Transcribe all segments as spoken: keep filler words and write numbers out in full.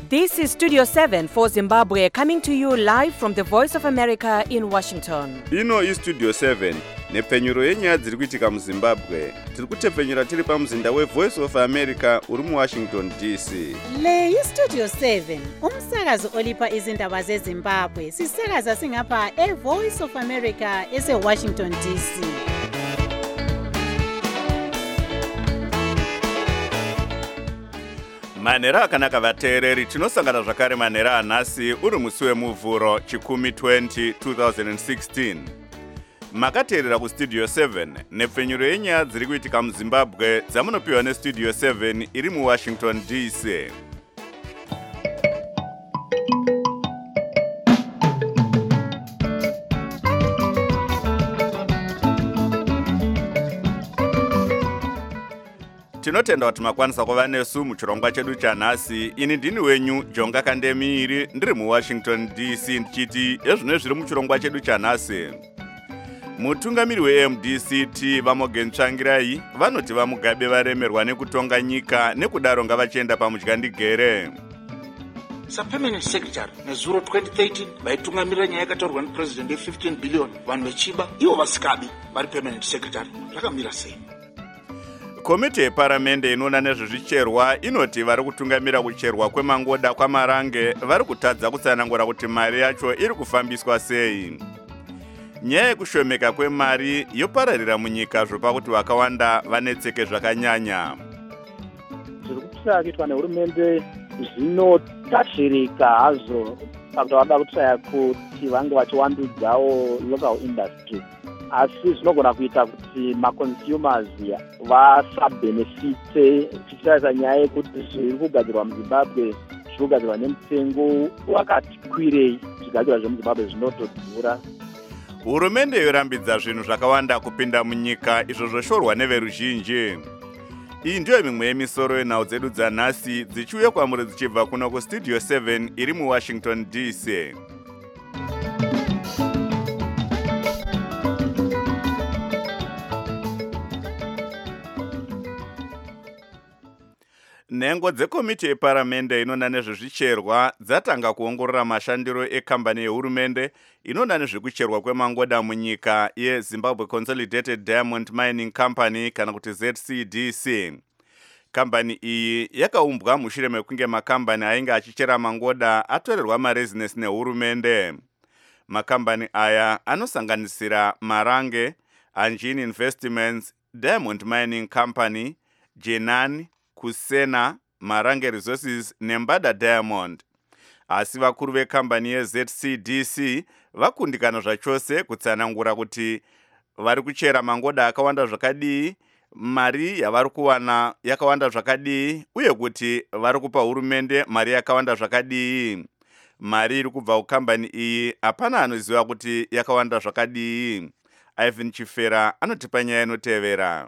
This is Studio seven for Zimbabwe, coming to you live from the Voice of America in Washington. Ino is Studio seven, nepfenyuro yenyaya dziri kuitika muZimbabwe. Tiri kutepfenyura tiri pamuzinda weVoice of America uri muWashington D C. Le iStudio seven, umsakazo olipa izindaba zeZimbabwe. Sisakaza singapha eVoice of America eseWashington D C. Manera akanaka vateereri, tinosangana zvakare manera anhasi uri musi wemuvhuro chikumi twenty twenty sixteen. Makateerera kuStudio seven, nepfenyuro yenyaya dziri kuitika muZimbabwe dzamunopiwa neStudio seven iri muWashington D C. Tinotenda kuti makwanisa kuva nesu muchirongwa chedu chanhasi. Ini ndini wenyu Jonga Kandemiri, ndiri muWashington D C ndichiti ezvino zviri muchirongwa chedu chanhasi. Mutungamiri we M D C T Vamogen Tsvangirai vanoti vamugabe varemerwa nekutonga nyika nekudaro ngavachienda pamudyandigere. Permanent secretary nezuro twenty thirteen vaitungamirira nyaya yakataurwa nepresident fifteen billion vanhu vechiba ivo vasikabi vari permanent secretary. Zvakamira sei? Komiti yeparamende inoona nezvezvicherwa inoti vari kutungamira kucherwa kwemangoda kwaMarange vari kutadza kutsanangura kuti mari yacho iri kufambiswa sei. Nyaya yekushomeka kwemari yopararira munyika zvopa kuti vakawanda vanetseke zvakanyanya. Zviri kuitwa nehurumende zvinotashirika hazvo pakuti vada kutsvaya kuti vange vachivandudzawo local industry. Asi zvinogona kuita kuti maconsumers vasabenefite tichitarisa nyaya yekuti zviri kugadzirwa muZimbabwe zviri kugadzirwa nemutengo wakati kwirei, zvigadzirwa zvemuZimbabwe zvinotodhura. Hurumende yorambidza zvinhu zvakawanda kupinda munyika izvo zvoshorwa neveruzhinji. Iyi ndiyo mimwe yemisoro yenhau dzedu dzanhasi dzichiuya kwamuri dzichibva kuno kuStudio seven iri muWashington D C. Nhengo dzekomiti yeparamende inoona nezvezvicherwa dzatanga kuongorora mashandiro ekambani yehurumende inoona nezvekucherwa kwemangoda munyika yeZimbabwe Consolidated Diamond Mining Company kana kuti Z C D C. Kambani iyi yakaumbwa mushure mekunge makambani ainge achichera mangoda atorerwa marezinesi nehurumende. Makambani aya anosanganisira Marange, Anjin Investments, Diamond Mining Company, Jenan, Kusena, Marange Resources neMbada Diamond. Asi vakuru vekambani yeZ C D C vakundikana zvachose kutsanangura kuti vari kuchera mangoda akawanda zvakadii, mari yavari kuwana yakawanda zvakadii, uye kuti vari kupa hurumende mari yakawanda zvakadii. Mari iri kubva kukambani iyi hapana anoziva kuti yakawanda zvakadii. Ivan Chifera anotipa nyaya inotevera.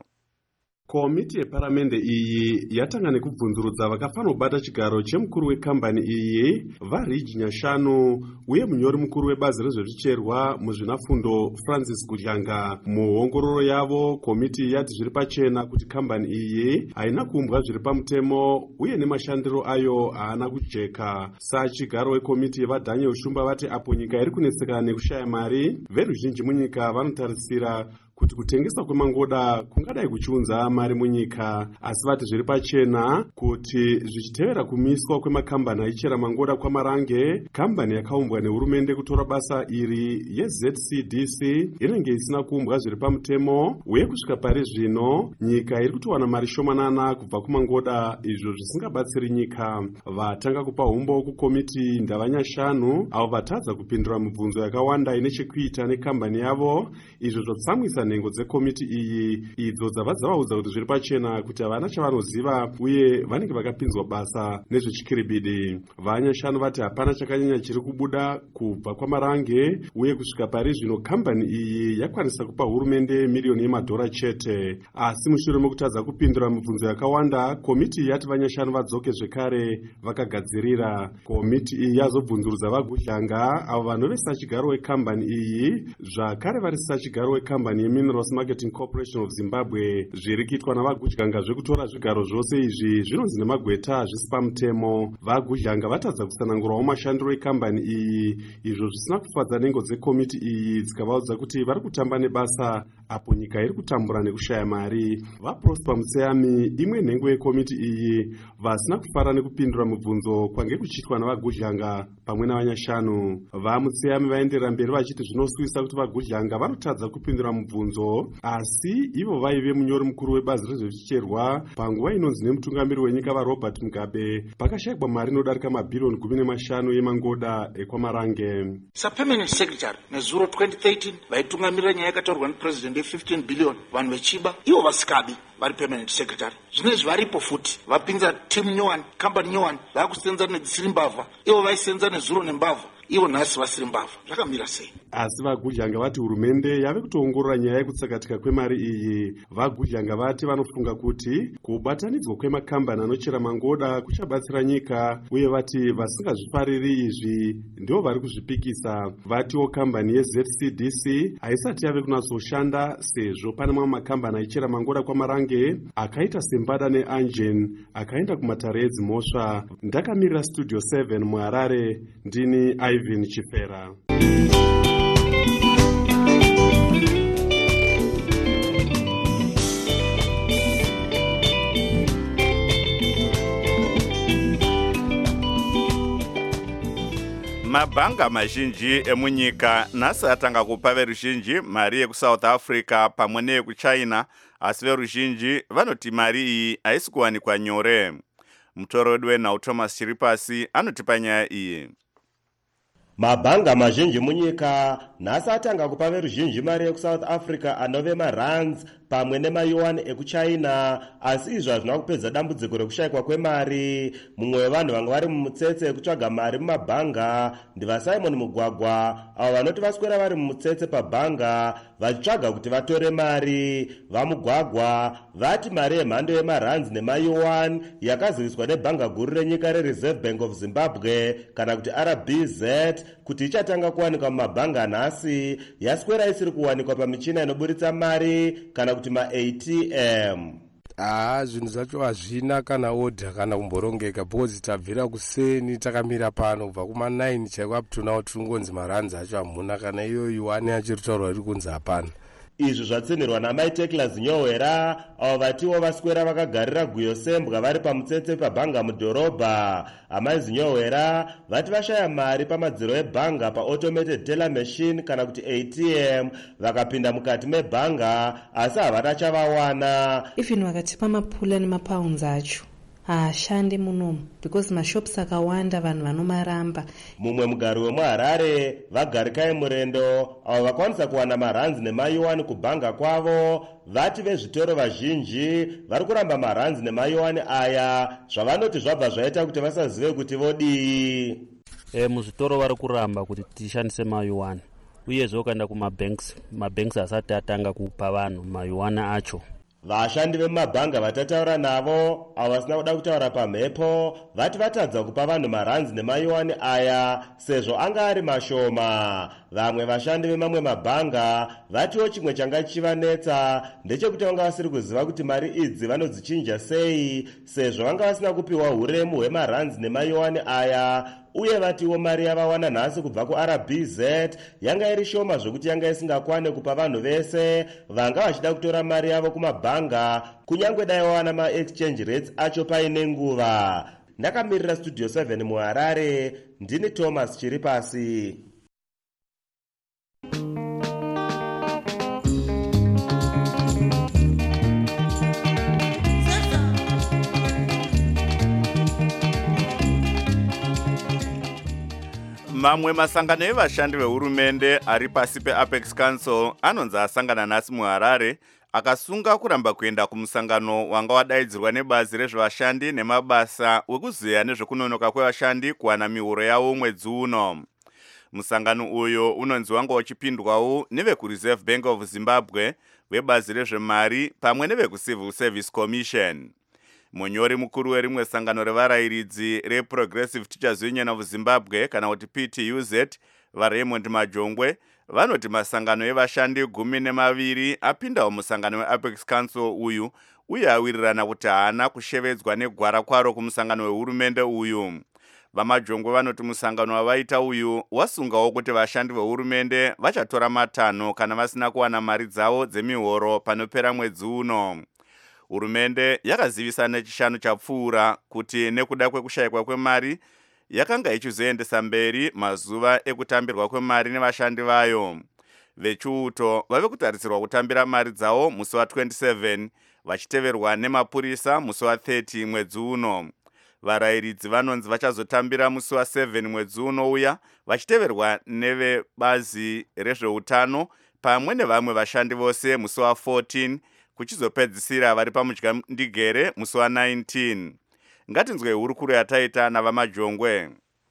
Komiti yeparamende iyi yatanga nekubvunzurudza vakafanobata chigaro chemukuru wekambani iyi vaRidge Nyashanu uye munyori mukuru webazi rezvezvicherwa muzvinafundo Francis Gutyanga. Muongororo yavo komiti yati zviri pachena kuti kambani iyi haina kuumbwa zviri pamutemo uye nemashandiro ayo haana kujeka. Sachigaro wekomiti yevaDaniel Shumba vati apo nyika iri kunetseka nekushaya mari, veruzhinji munyika vanotarisira kuti kutengesa kwemangoda kungadai kuchiunza mari munyika, asi vati zviri pachena kuti zvichitevera kumiswa kwemakambani aichera mangoda kwaMarange, kambani yakaumbwa nehurumende kutora basa iri yeZ C D C inenge isina kuumbwa zviri pamutemo uye kusvika pari zvino nyika iri kutowana mari shomanana kubva kumangoda, izvo zvisingabatsiri nyika. Vatanga kupa umbo kukomiti ndavanyashanu avo vatadza kupindura mibvunzo yakawanda ine chekuita nekambani yavo, izvo zvotsamwisa nhengo dzekomiti iyi idzo dzabva dzavaudza kuti zviri pachena kuti havana chavanoziva uye vanenge vakapinzwa basa nezvechikiribidi. Vanyashanu vati hapana chakanyanya chiri kubuda kubva kwaMarange uye kusvika pari zvino kambani iyi yakwanisa kupa hurumende miriyoni yemadhora chete. Asi mushure mekutadza kupindura mibvunzo yakawanda, komiti yati Vanyashanu vadzoke zvekare vakagadzirira. Komiti iyi yazobvunzurudza vaGutyanga avo vanove sachigaro wekambani iyi zvakare vari sachigaro wekambani Minerals Marketing Corporation of Zimbabwe zviri kuitwa navagudyanga zvekutora zvigaro zvose izvi zvinonzi nemagweta hazvisi pamutemo. Vagudyanga vatadza kusanangurawo mashandiro ekambani iyi, izvo zvisina kufadza nhengo dzekomiti iyi dzikavaudza kuti vari kutamba nebasa apo nyika iri kutambura nekushaya mari. VaProsper Mutseyami, imwe nhengo yekomiti iyi, vasina kufara nekupindura mibvunzo kwange kuchiitwa navagudyanga pamwe navanyashanu. VaMutseyami vaenderera mberi vachiti zvinoswisa kuti vagudyanga vanotadza kupindura mibvunzo, asi ivo vaive munyori mukuru webazi rezvechicherwa panguva inonzi nemutungamiri wenyika vaRobert Mugabe pakashayikwa mari inodarika mabhirioni gumi nemashanu yemangoda ekwamarange. Sapermanent secretary nezuro twenty thirteen vaitungamirira nyaya yakataurwa nepresident ye-fifteen billion vanhu vechiba, ivo vasikabi vari permanent secretary. Zvinezvi varipo futi vapinza team nyowani, company nyowani, vakusenza nedzisiri mbavha, ivo vaisenza nezuro nembavha, ivo nhasi vasiri mbavha. Zvakamira sei? Asi vagudyanga vati hurumende yave kutoongorora nyaya yekutsakatika kwemari iyi. Vagudyanga vati vanofunga kuti kubatanidzwa kwemakambani anochera mangoda kuchabatsira nyika, uye vati vasingazvifariri izvi ndivo vari kuzvipikisa. Vatiwo kambani ye-Z C D C haisati yave kunatsoshanda sezvo pane mamwe makambani aichera mangoda kwamarange akaita sembada neangen akaenda kumatare edzimhosva. Ndakamirira Studio seven muHarare, ndini Ivan Chifera. Mabhanga mazhinji emunyika nhasi atanga kupa veruzhinji mari yekuSouth Africa pamwe neyekuChina, asi veruzhinji vanoti mari iyi haisi kuwanikwa nyore. Mutorodi wenhau Thomas Chiripasi anotipa nyaya iyi. Mabhanga mazhinji munyika nhasi atanga kupa veruzhinji mari yekuSouth Africa anove marands pamwe nemayuwani ekuChina, asi izvo hazvina kupedza dambudziko rekushayikwa kwemari. Mumwe wevanhu vanga vari mumutsetse yekutsvaga mari mumabhanga ndivaSimon Mugwagwa, avo vanoti vaswera vari mumutsetse pabhanga vachitsvaga kuti vatore mari. VaMugwagwa vati mari yemhando yemarands nemayuwani yakaziviswa nebhanga guru renyika reReserve Bank of Zimbabwe kana kuti R B Z kuti ichatanga kuwanikwa mumabhanga nhasi yaswera isiri kuwanikwa pamichina inoburitsa mari kana kuti ma-A T M. Ah, zvinhu zvacho hazvina kana odha kana kumborongeka because tabvira kuseni takamira pano kubva kuma nine chaiko up to now tiringonzi maranzi acho hamuna kana iyo yuwani yacho ritaurwa iri kunzi hapana. Izvi zvatsinirwa naMai Teklas Nyowera, avo vatiwo vaswera vakagarira guyo sembwa vari pamutsetse pabhanga mudhorobha. Amai Zinyowera vati vashaya mari pamadziro ebhanga pa-automated teller machine kana kuti A T M, vakapinda mukati mebhanga asi havana chavawana. Even vakatipa mapula nemapounds acho haashandi munomu because mashops akawanda vanhu vanomaramba. Mumwe mugari wemuHarare Vagarikai Murendo, avo vakwanisa kuwana marands nemayuwani kubhanga kwavo, vati vezvitoro vazhinji vari kuramba marands nemayuwani aya, zvavanoti zvabva zvaita kuti vasazive kuti vodii. E, muzvitoro vari kuramba kuti tishandise mayuwani, uyezve ukaenda kumabanks, mabanks asati atanga kupa vanhu mayuwani acho. Vashandi vemumabhanga vatataura navo, avo vasina kuda kutaura pamhepo, vati vatadza kupa vanhu marands nemayuwani aya sezvo anga ari mashoma. Vamwe vashandi vemamwe mabhanga vatiwo chimwe changa chivanetsa ndechekuti vanga vasiri kuziva kuti mari idzi vanodzichinja sei sezvo vanga vasina kupiwa huremu hwemarands nemayuwani aya, uye vatiwo mari yavawana nhasi kubva kuR B Z yanga iri shoma zvokuti yanga isingakwane kupa vanhu vese vanga vachida kutora mari yavo kumabhanga, kunyange dai vawana ma-exchange rates acho paine nguva. Ndakamirira Studio seven muHarare, ndini Thomas Chiripasi. Mamwe masangano evashandi vehurumende ari pasi peApex Council anonzi asangana nhasi muHarare akasunga kuramba kuenda kumusangano wanga wadaidzirwa nebazi rezvevashandi nemabasa wekuziya nezvekunonoka kwevashandi kuwana mihoro yavo mwedzi uno. Musangano uyo unonzi wanga uchipindwawo nevekuReserve Bank of Zimbabwe, vebazi rezvemari pamwe nevekuCivil Service Commission. Munyori mukuru werimwe sangano revarairidzi reProgressive Teachers Union of Zimbabwe kana kuti P T U Z, vaRaymond Majongwe, vanoti masangano evashandi gumi nemaviri apindawo musangano weapex council uyu uye awirirana kuti haana kushevedzwa negwara kwaro kumusangano wehurumende uyu. Vamajongwe vanoti musangano wavaita uyu wasungawo kuti vashandi vehurumende vachatora matanho kana vasina kuwana mari dzavo dzemihoro panopera mwedzi uno. Hurumende yakazivisa nechishanu chapfuura kuti nekuda kwekushayikwa kwemari yakanga ichizoendesa mberi mazuva ekutambirwa kwemari nevashandi vayo. Vechiuto vave kutarisirwa kutambira mari dzavo musi wa twenty-seven vachiteverwa nemapurisa musi wa thirty mwedzi uno. Varayiridzi vanonzi vachazotambira musi wa seven mwedzi uno uya vachiteverwa nevebazi rezveutano pamwe nevamwe vashandi vose musi wa fourteen kuchizopedzisira vari pamudyamndigere musi wa nineteen. Ngatinzwe hurukuro yataita navamajongwe.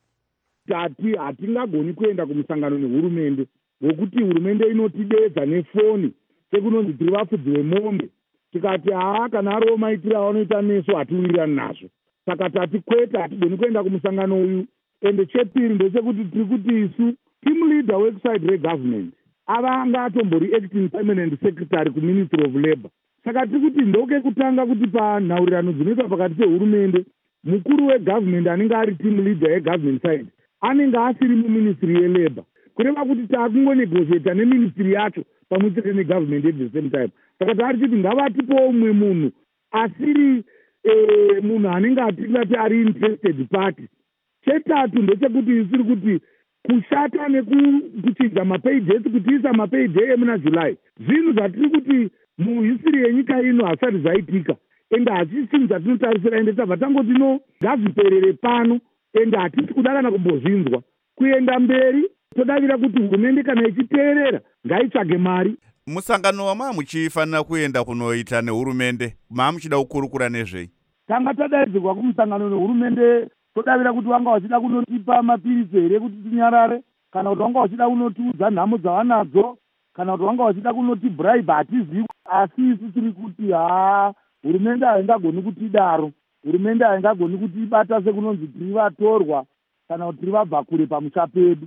Tati hatingagoni kuenda kumusangano nehurumende ngokuti hurumende inotidedza nefoni sekunonzi tiri vafudzi vemombe. Tikati haa kana ariwo maitiro avanoita nesu hatiwirirani nazvo. Saka tati kwete hatigoni kuenda kumusangano uyu. Ende chepiri ndechekuti tiri kuti isu team leader website regovernment avanga atombori acting permanent secretary kuministry of labor. Saka tiri kuti ndoke kutanga kuti panhaurirano dzinoitwa pakati pehurumende mukuru wegovernment anenge ari team leader yegovernment side anenge asiri muministry yelabor, kureva kuti taakungonegotiata neministry yacho pamwe chete negovernment at the same time. Saka taari kuti ngavatipowo umwe munhu asiri eh, munhu anenge atingati ari interested party. Chetatu ndechekuti isiri kuti kushata nekuchinja mapages kutiisa mapages emuna July zvinhu zvatiri kuti muhistory yenyika ino hasati zvaitika ende hatisi chinhu chatinotarisira ende tabva tangoti no ngazviperere pano ende hatisi kuda kana kumbozvinzwa kuenda mberi. Todavira kuti hurumende kana ichiteerera ngaitsvage mari. Musangano wama muchifanira kuenda kunoita nehurumende maa muchida kukurukura nezvei? Tanga tadaidzirwa kumusangano nehurumende todavira kuti wanga wachida kunotipa mapirisi here kuti tinyarare kana kuti wanga wachida kunotiudza nhamo dzavanadzo kana kuti wanga wachida kunoti bribe hatizivi. Asi isu tiri kuti haa hurumende haingagoni kutidaro. Hurumende haingagoni kutibata sekunonzi tiri vatorwa kana kuti tiri vabva kure pamusha pedu.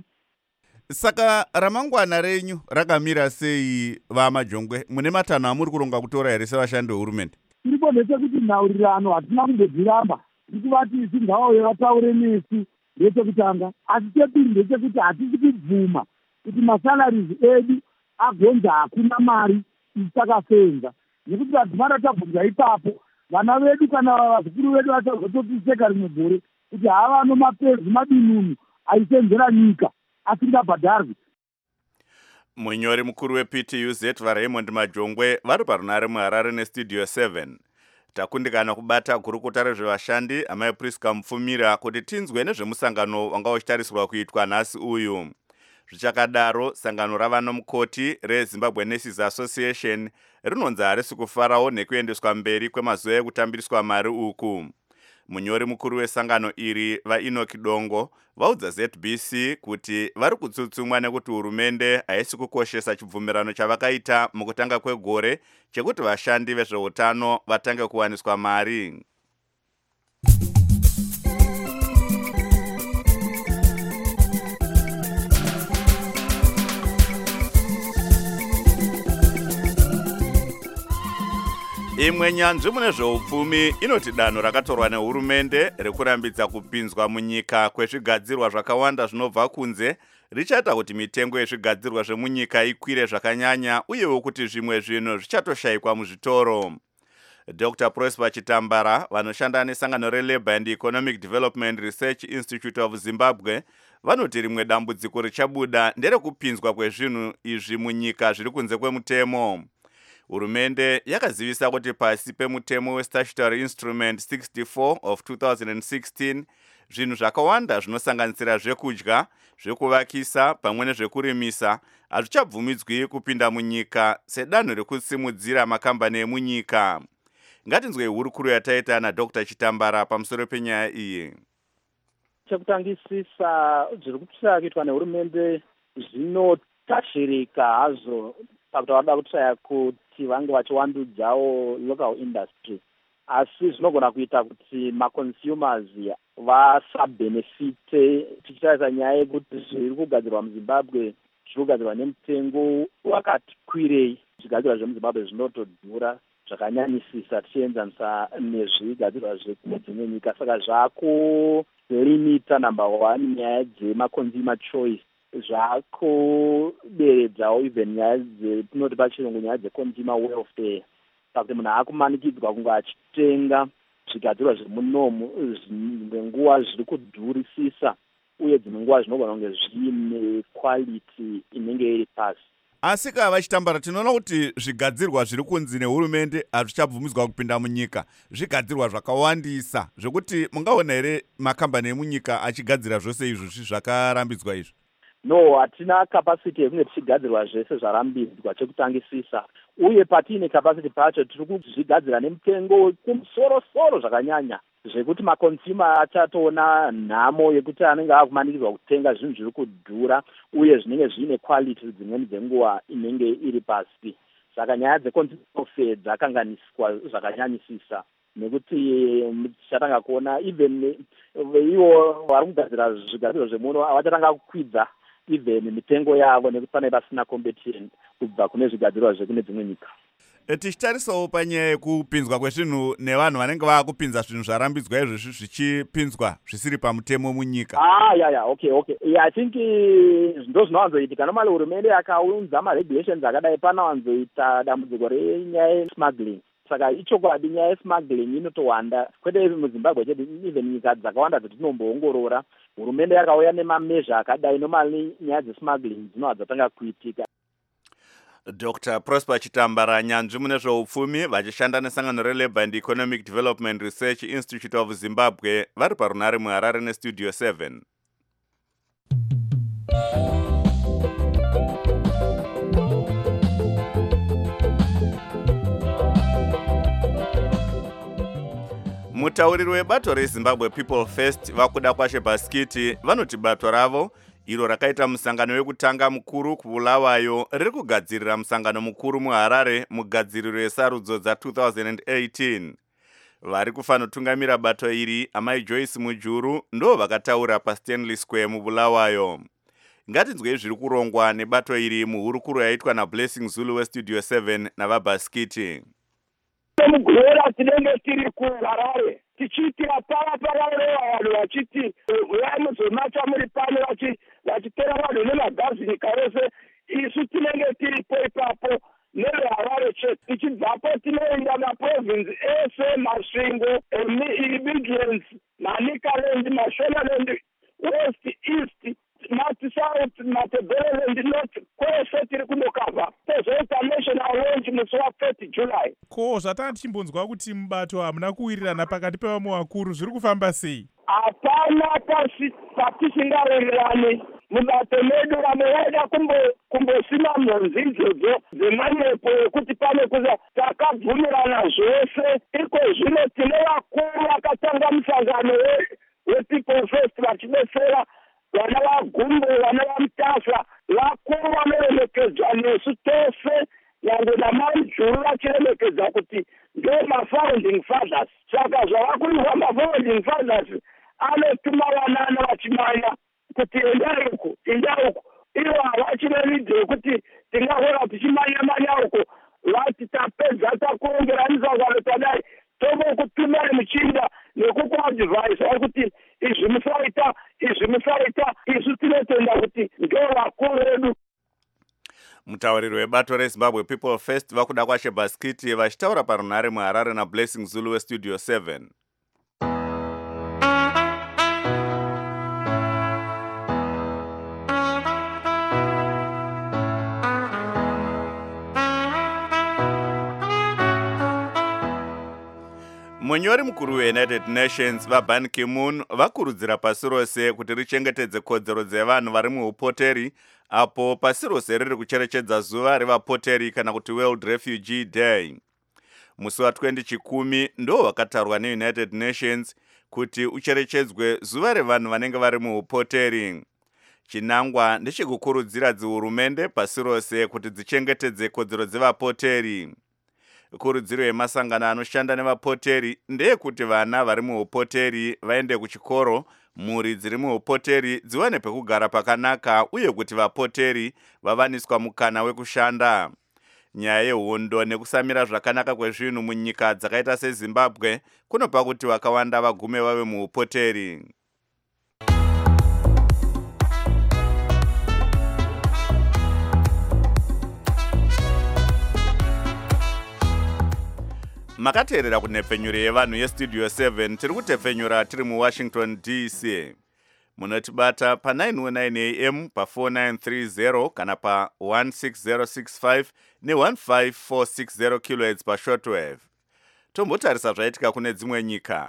Saka ramangwana renyu rakamira sei vamajongwe? Mune matanho amuri kuronga kutora here sevashandi vehurumende? Tiripo ndechekuti nhaurirano hatina kundodziramba. Tiri kuvati isi ngavauye vataure nesu ndechekutanga. Asi chepiri ndechekuti hatisi kubvuma kuti masalaries edu agonza hakuna mari itakafenza. Nekuti hadzimara tabvunza ipapo vana vedu kana vazukuru vedu vachazototiseka rimwe gore kuti hava nomapedzi madinunu aisenzera nyika asingabhadharwi. Munyori mukuru weP T U Z vaRaymond Majongwe vari parunare muHarare nestudio seven. Takundikana kubata gurukuta rezvevashandi amai Priska Mupfumira kuti tinzwe nezvemusangano wanga uchitarisirwa kuitwa nhasi uyu. Zvichakadaro sangano ravanomukoti reZimbabwe Nurses Association rinonzi harisi kufarawo nekuendeswa mberi kwemazuva ekutambiriswa mari uku. Munyori mukuru wesangano iri vaEnoch Dongo vaudza Z B C kuti vari kutsutsumwa nekuti hurumende haisi kukoshesa chibvumirano chavakaita mukutanga kwegore chekuti vashandi vezveutano vatange kuwaniswa mari. Imwe nyanzvi mune zveupfumi inoti danho rakatorwa nehurumende rekurambidza kupinzwa munyika kwezvigadzirwa zvakawanda zvinobva kunze richaita kuti mitengo yezvigadzirwa zvemunyika ikwire zvakanyanya uyewo kuti zvimwe zvinhu zvichatoshayikwa muzvitoro. Doctor Prosper Chitambara vanoshanda nesangano reLabour and Economic Development Research Institute of Zimbabwe vanoti rimwe dambudziko richabuda nderekupinzwa kwezvinhu izvi munyika zviri kunze kwemutemo. Hurumende yakazivisa kuti pasi pemutemo weStatutory Instrument sixty-four of two thousand sixteen zvinhu zvakawanda zvinosanganisira zvekudya, zvekuvakisa pamwe nezvekurimisa hazvichabvumidzwi kupinda munyika sedanho rekusimudzira makambani emunyika. Ngatinzwe hurukuro yataita naDr Chitambara pamusoro penyaya iyi. Chekutangisisa zviri kutsvaka kuitwa nehurumende zvinotashirika hazvo pakuti vada kutsvaya kuti vange vachiwandudzawo local industry, asi zvinogona kuita kuti maconsumers vasabhenefite tichitarisa nyaya yekuti zviri kugadzirwa muZimbabwe zvirikugadzirwa nemutengo wakati kwirei. Zvigadzirwa zvemuzimbabwe zvinotodhura zvakanyanyisisa tichienzanisa nezvigadzirwa zvedzimwe nyika, saka zvakulimita number one nyaya dzemaconsumer choice, zvakuderedzawo even nyaya dzetinoti pachirungu nyaya dzeconsumer welfare, saka kuti munhu akumanikidzwa kunge achitenga zvigadzirwa zvemunomu dzimwe nguva zviri kudhurisisa uye dzimwe nguva zvinogona kunge zviine quality inenge iri pasi. Asi kana vachitambara tinoona kuti zvigadzirwa zviri kunzi nehurumende hazvichabvumidzwa kupinda munyika, zvigadzirwa zvakawandisa zvekuti mungaona here makambani emunyika achigadzira zvose izvozvi zvakarambidzwa izvi? No, hatina capacity yekunge tichigadzirwa zvese zvarambidzwa chekutangisisa, uye patiine capacity pacho tiri kuzvigadzira nemutengo kumusoro-soro zvakanyanya zvekuti maconsumer achatoona nhamo yekuti anenge akumanikidzwa kutenga zvinhu zviri kudhura uye zvinenge zviine quality dzimweni dzenguva inenge iri pasi. Saka nyaya dzeconsumer welfare dzakanganiswa zvakanyanyisisa, nekuti tichatanga kuona even ivo vari kugadzira zvigadzirwa zvemuno vachatanga kukwidza even mitengo yavo nekuti pane pasina competition kubva kune zvigadzirwa zvekune dzimwe nyika. Tichitarisawo panyaya yekupinzwa kwezvinhu nevanhu vanenge vaakupinza zvinhu zvarambidzwa izvozvi zvichipinzwa zvisiri pamutemo munyika. Ah, yeah, yeah, okay, okay. Yeah, I think ndo zvinowanzoitika. Normally hurumende yakaunza maregulations akadai panowanzoita dambudziko renyaya yesmuggling. Saka ichokwadi nyaya yesmuggling inotowanda. Kwete muZimbabwe chete, even nyika dzakawanda dzatinomboongorora, hurumende yakauya nemamezha akadai, normally nyaya dzesmuggling dzinobva dzatanga kuitika. Doctor Prosper Chitambara, nyanzvi mune zveupfumi vachishanda nesangano reLabour and Economic Development Research Institute of Zimbabwe, vari parunare muHarare nestudio seven. Mutauriri webato reZimbabwe People First vakuda kwashe Baskiti vanoti bato ravo iro rakaita musangano wekutanga mukuru kuBulawayo riri kugadzirira musangano mukuru muHarare mugadziriro yesarudzo dza two thousand eighteen. Vari kufanotungamira bato iri amai Joyce Mujuru ndo vakataura paStanley Square muBulawayo. Ngatinzwe zviri kurongwa nebato iri muhurukuro yaitwa naBlessing Zulu westudio seven navaBaskiti. Mugora tinenge tiri kuHarare tichiitira pava pavarowa vanhu vachiti vamuzomacha muri pano vachitera vanhu nemagazi nyika yose, isu tinenge tiripo ipapo neveHarare chete. Tichibvapo tinoenda maprovinsi ese, masvingo, Midlands, Manicaland, Mashonaland, West, East, North, South, Matabeleland, North, kwese tiri kundokavha. Tozoita national launch musi wa-thirty July. Ko zvatanga tichimbonzwa kuti mubato hamuna kuwirirana pakati pevamwe vakuru, zviri kufamba sei? Hapana patisingawirirani mubato medu. Vamwe vaida kumbosima mhonzi idzodzo dzemanyepo ekuti pane kuza takabvumirana zvose. Iko zvino tine vakuru vakatanga musangano wePeople First vachidetsera vana vaGumbo, vana vaMutasa, vakuru vanoremekedzwa nesu tose, nyangwe naMajuru vachiremekedza kuti ndo mafounding fathers. Saka zvavakuizwa mafounding fathers anotuma vanana vachimanya kuti endai uku, endai uku. Ivo havachirevide kuti tingahora tichimanya-manya uku, vati tapedza takurongeranisa zvaro tadai tovokutumai muchinda nekukuadvhaisa kuti izvi musaita, izvi musaita, isu tinotenda kuti ndo vakuru vedu. Mutauriri webato reZimbabwe People First vakuda kwashe Baskiti vachitaura parunare muHarare naBlessing Zulu westudio seven. Munyori mukuru weUnited Nations vaBan Ki-moon vakurudzira pasi rose kuti richengetedze kodzero dzevanhu vari muupoteri apo pasi rose riri kucherechedza zuva revapoteri kana kuti World Refugee Day. Musi wa-twenty Chikumi ndo wakatarwa neUnited Nations kuti ucherechedzwe zuva revanhu vanenge vari muupoteri. Chinangwa ndechekukurudzira dzihurumende pasi rose kuti dzichengetedze kodzero dzevapoteri. Kurudziro yemasangano anoshanda nevapoteri ndeyekuti vana vari muupoteri vaende kuchikoro mhuri dziri muupoteri dziwane pekugara pakanaka uye kuti vapoteri vavaniswa mukana wekushanda. Nyaya yehondo nekusamira zvakanaka kwezvinhu munyika dzakaita seZimbabwe kunopa kuti vakawanda vagume vave muupoteri. Makateerera kunhepfenyuro yevanhu yestudio seven tiri kutepfenyura tiri muWashington D C. Munotibata pa nine oh nine A M pa four nine three zero kana pa one six zero six five ne one five four six zero kilohertz pa shortwave. Tombotarisa zvaitika kune dzimwe nyika.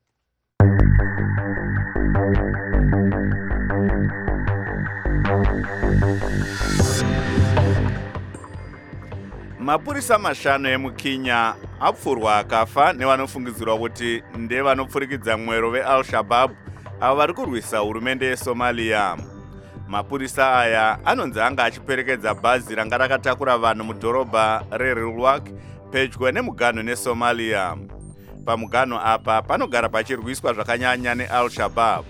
Mapurisa mashanu emuKenya apfurwa akafa nevanofungidzirwa kuti ndevanopfurikidza mwero veAl-Shabaab avo vari kurwisa hurumende yeSomalia. Mapurisa aya anonzi anga achiperekedza bhazi ranga rakatakura vanhu mudhorobha reRilwak pedyo nemuganho neSomalia. Pamuganho apa panogara pachirwiswa zvakanyanya neAl-Shabaab.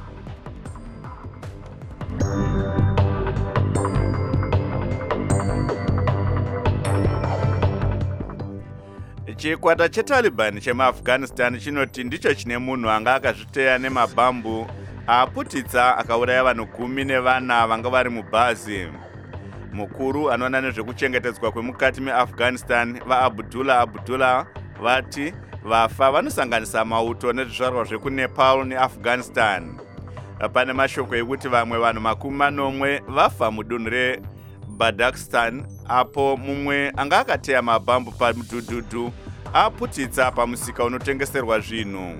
Chikwata cheTaliban chemuAfghanistan chinoti ndicho chine munhu anga akazviteya nemabhambu aputitsa akauraya vanhu gumi nevana vanga vari mubhazi. Mukuru anoona nezvekuchengetedzwa kwemukati meAfghanistan vaAbdullah Abdullah vati vafa vanosanganisa mauto nezvizvarwa zvekuNepal neAfghanistan. Pane mashoko ekuti vamwe vanhu makumi manomwe vafa mudunhu reBadakhshan apo mumwe anga akateya mabhambu pamudhudhudhu aputitsa pamusika unotengeserwa zvinhu.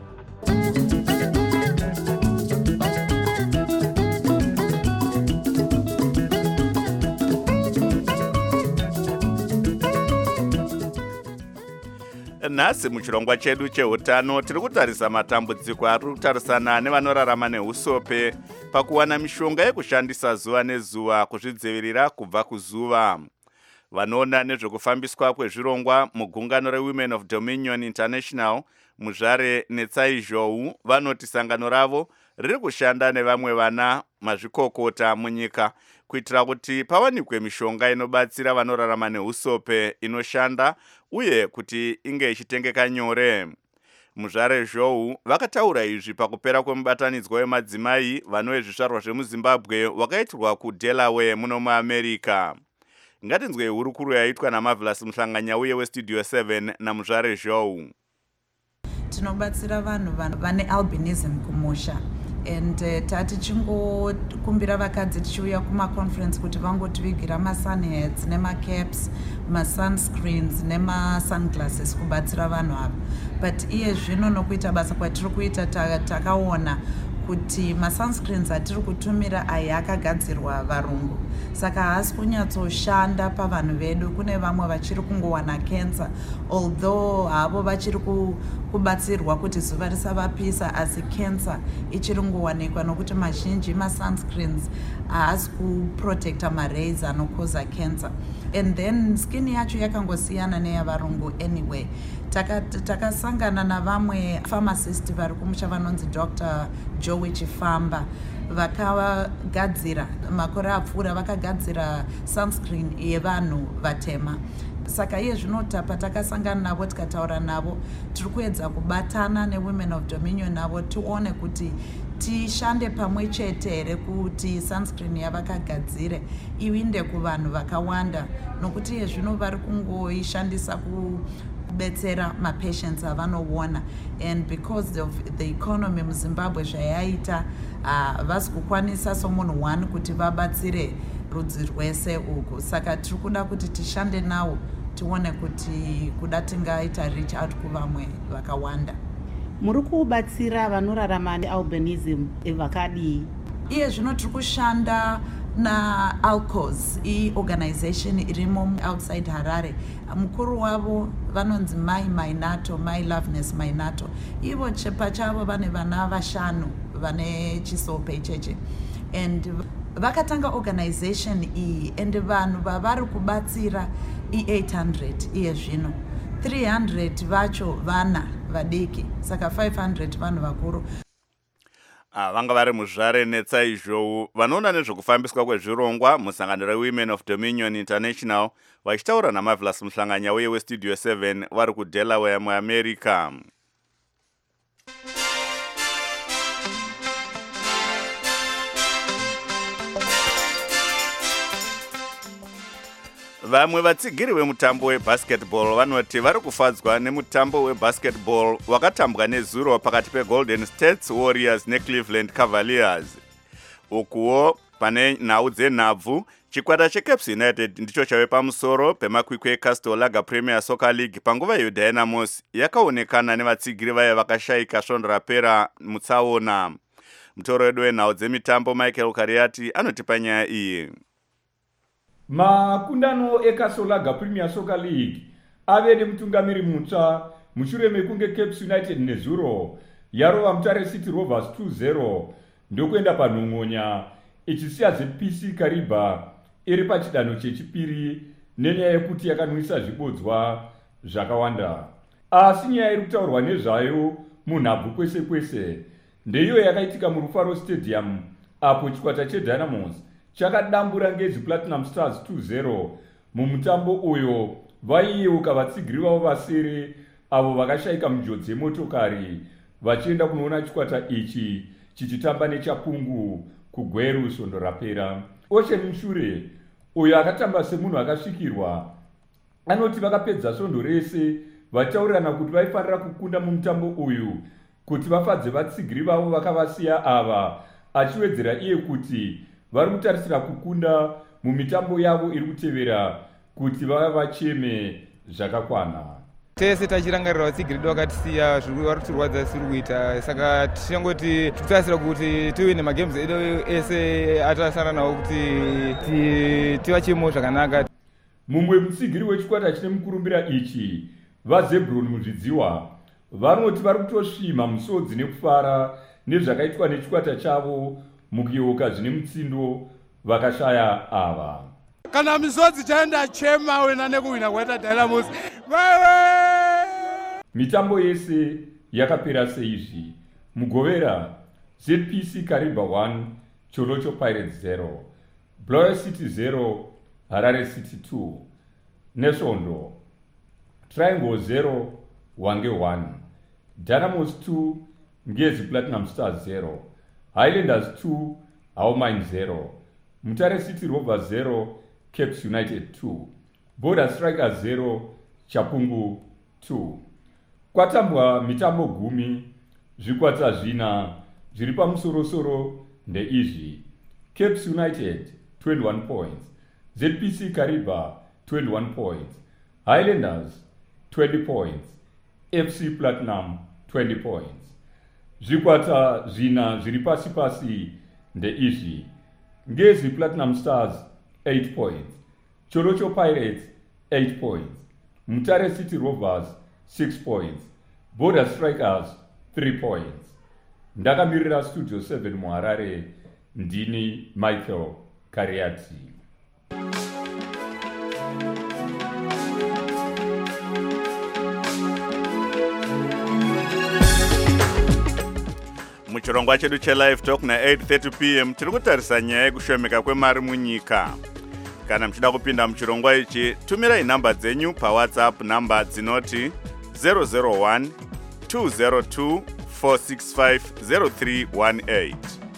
Nhasi muchirongwa chedu cheutano tiri kutarisa matambudziko ari kutarisana nevanorarama neusope pakuwana mishonga yekushandisa zuva nezuva kuzvidzivirira kubva kuzuva. Vanoona nezvekufambiswa kwezvirongwa mugungano reWomen of Dominion International muzvare neTsaizhou vanoti sangano ravo riri kushanda nevamwe vana mazvikokota munyika kuitira kuti pawanikwe mishonga inobatsira vanorarama neusope inoshanda uye kuti inge ichitengeka nyore. Muzvare Zhou vakataura izvi pakupera kwemubatanidzwa wemadzimai vanove zvizvarwa zvemuZimbabwe wakaitirwa kuDelaware muno muAmerica. Ngatinzwe hurukuru yaitwa naMarvelous Muhlanganya uye weStudio seven naMuzvare Zhou. Tinobatsira vanhu vane albinism kumusha and uh, tati chingokumbira vakadzi tichiuya kumaconference kuti vangotivigira masunheads nemacaps masunscreens nemasunglasses kubatsira vanhu ava. But iye zvino nokuita basa kwatiri kuita takaona kuti masunscreens atiri kutumira aya akagadzirwa varungu, saka haasi kunyatsoshanda pavanhu vedu. Kune vamwe vachiri kungowana cancer although havo vachiri kubatsirwa kuti zuva risavapisa, asi cancer ichiri ngowanikwa nokuti mazhinji masunscreens haasi kuprotecta marays anokoza cancer. And then skin yacho yakangosiyana neyavarungu anyway. Takasangana navamwe pharmacist vari kumusha vanonzi Doctor Joey Chifamba vakagadzira makore apfuura vakagadzira sunscreen yevanhu vatema. Saka iye zvinota patakasangana navo tikataura navo tiri kuedza kubatana neWomen of Dominion navo tione kuti tishande pamwe chete here kuti sunscreen yavakagadzire iwinde kuvanhu vakawanda, nokuti iye zvino vari kungoishandisa ku betsera mapatients avanoona, and because of the economy muZimbabwe zvayaita havasi kukwanisa somunhu one kuti vabatsire rudzi rwese uku. Saka tiri kuda kuti tishande nawo tione kuti kuda tingaita reach out kuvamwe vakawanda. Muri kubatsira vanorarama nealbinism vakadii? Iye zvino tiri kushanda na Alcos, i organization irimo outside Harare. Mukuru wavo vanonzi Mai Mainato, My Loveness Mainato. Ivo pachavo vane vana vashanu vane chisope icheche, and vakatanga organization iyi and vanhu vavari kubatsira i eight hundred iye zvino. three hundred vacho vana vadiki, saka five hundred vanhu vakuru. vanga vari muzvare netsaizvou vanoona nezvekufambiswa kwezvirongwa musangano rewomen of dominion international vachitaura naMarvelous Mhlanganya uye westudio seven vari kuDelaware muamerica. Vamwe vatsigiri vemutambo webasketball vanoti vari kufadzwa nemutambo webasketball wakatambwa nezuro pakati peGolden State Warriors neCleveland Cavaliers. Ukuwo pane nhau dzenhabvu, chikwata cheCaps United ndicho chave pamusoro pemakwikwi eCastle Lager Premier Soccer League panguva yeDynamos yakaonekana nevatsigiri vayo vakashayika svondo rapera mutsaona. Mutoro wedu wenhau dzemitambo Michael Kariati anotipa nyaya iyi. Makundano eCastle Lager Premier Soccer League ave nemutungamiri mutsva mushure mekunge Caps United nezuro yarova Mutare City Rovers two zero ndokuenda panhongonya ichisiya Z P C Kariba iri pachidanho chechipiri nenyaya yekuti yakanwisa zvibodzwa zvakawanda. Asi nyaya iri kutaurwa nezvayo munhabvu kwese kwese ndeiyo yakaitika muRufaro Stadium apo chikwata cheDynamos chakadambura Ngezi Platinum Stars two zero mumutambo uyo vaiyeuka vatsigiri vavo vasere avo vakashayika munjodzi dzemotokari vachienda kunoona chikwata ichi chichitamba neChapungu kuGweru svondo rapera. Ocean Mushure uyo akatamba semunhu akasvikirwa anoti vakapedza svondo rese vachitaurirana kuti vaifanira kukunda mumutambo uyu kuti vafadze vatsigiri vavo vakavasiya ava, achiwedzera iye kuti vari kutarisira kukunda mumitambo yavo iri kutevera kuti vava vacheme zvakakwana. Tese tachirangarira vatsigiri vakatisiya vari kutirwadza siri kuita, saka tichangoti tikutarasira kuti tive nemagames edu ese atasara nawo kuti tivachemo zvakanaka. Mumwe mutsigiri wechikwata chine mukurumbira ichi vaZebron muzvidziwa vanoti vari kutosvima musodzi nekufara nezvakaitwa nechikwata chavo mukuyeuka zvine mutsindo vakashaya ava. Kana misodzi chaenda chema wena nekuwina kwaita Dynamos. Wewe! Mitambo yese yakapera seizvi. Mugovera Z P C Kariba one, Cholocho Pirates zero, Bloyer City zero, Harare City two, Neshondo, Triangle zero, Wange one, Dynamos two, Ngezi Platinum Stars zero, Highlanders two, Aomine zero, Mutare City Rovers zero, Caps United two, Border Strikers zero, Chapungu two. Kwatambwa mitambo gumi, zvikwata zvina, zviri pamusoro-soro ndeizvi. Caps United twenty-one points, Z P C Kariba twenty-one points, Highlanders twenty points, F C Platinum twenty points. Zvikwata zvina zviri pasi pasi ndeizvi. Ngezi Platinum Stars eight points, Cholocho Pirates eight points, Mutare City Rovers six points, Border Strikers three points. Ndakamirira Studio seven muHarare, ndini Michael Kariati. Muchirongwa chedu chelive talk na eight thirty p m tiri kutarisa nyaya yekushomeka kwemari munyika. Kana mchida kupinda muchirongwa ichi, tumirai namba dzenyu paWhatsApp namba dzinoti zero zero one two zero two four six five zero three one eight.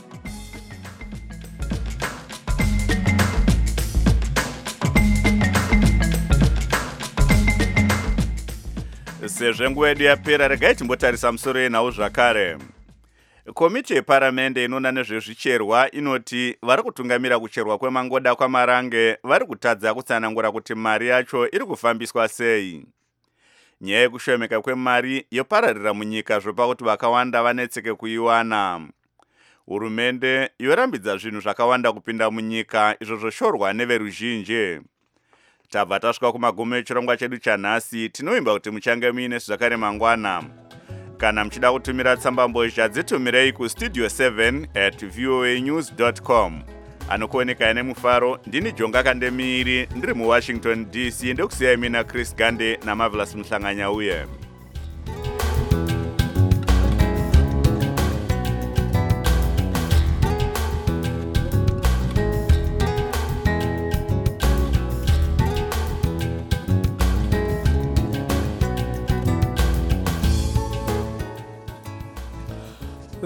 Sezvo nguva yedu yapera, regai timbotarisa musoro yenhau zvakare. Komiti yeparamende inoona nezvezvicherwa inoti vari kutungamira kucherwa kwemangoda kwamarange vari kutadza kutsanangura kuti mari yacho iri kufambiswa sei. Nyaya yekushomeka kwemari yopararira munyika zvopakuti vakawanda vanetseke kuiwana. Hurumende yorambidza zvinhu zvakawanda kupinda munyika izvo zvoshorwa neveruzhinji. Tabva tasvika kumagumo echirongwa chedu chanhasi, tinoimba kuti muchange muine zvakare mangwana. Kana mchida kutumira tsambambozha dzitumirei kustudio seven at voanews dot com. Anokuoneka nemufaro, ndini Jonga Kandemiri, ndiri muWashington D C, ndokusiyai mina Chris Gande naMarvelous Mhlanganya uye.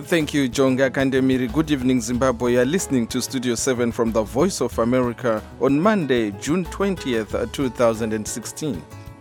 Thank you, Jonga Kandemiri. Good evening, Zimbabwe. You are listening to Studio seven from the Voice of America on Monday, June twentieth, twenty sixteen.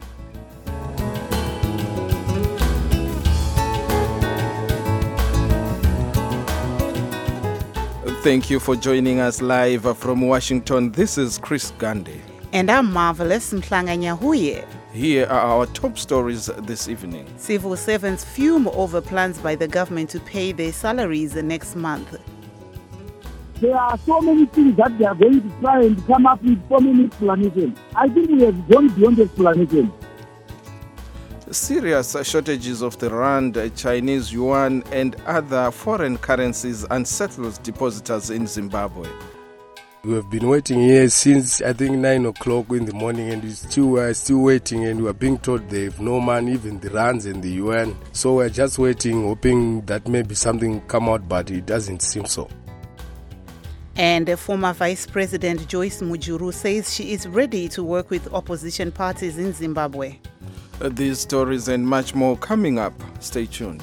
Thank you for joining us live from Washington. This is Chris Gandhi. And I'm Marvelous Mhlanga-Nyahuye. Here are our top stories this evening. Civil servants fume over plans by the government to pay their salaries next month. There are so many things that they are going to try and come up with so many explanations. I think we have gone beyond explanation. Serious shortages of the rand, Chinese yuan, and other foreign currencies unsettles depositors in Zimbabwe. We have been waiting here since I think nine o'clock in the morning, and we still are still waiting, and we are being told they have no money, even the rands and the yuan. So we are just waiting, hoping that maybe something come out, but it doesn't seem so. And former Vice President Joyce Mujuru says she is ready to work with opposition parties in Zimbabwe. These stories and much more coming up. Stay tuned.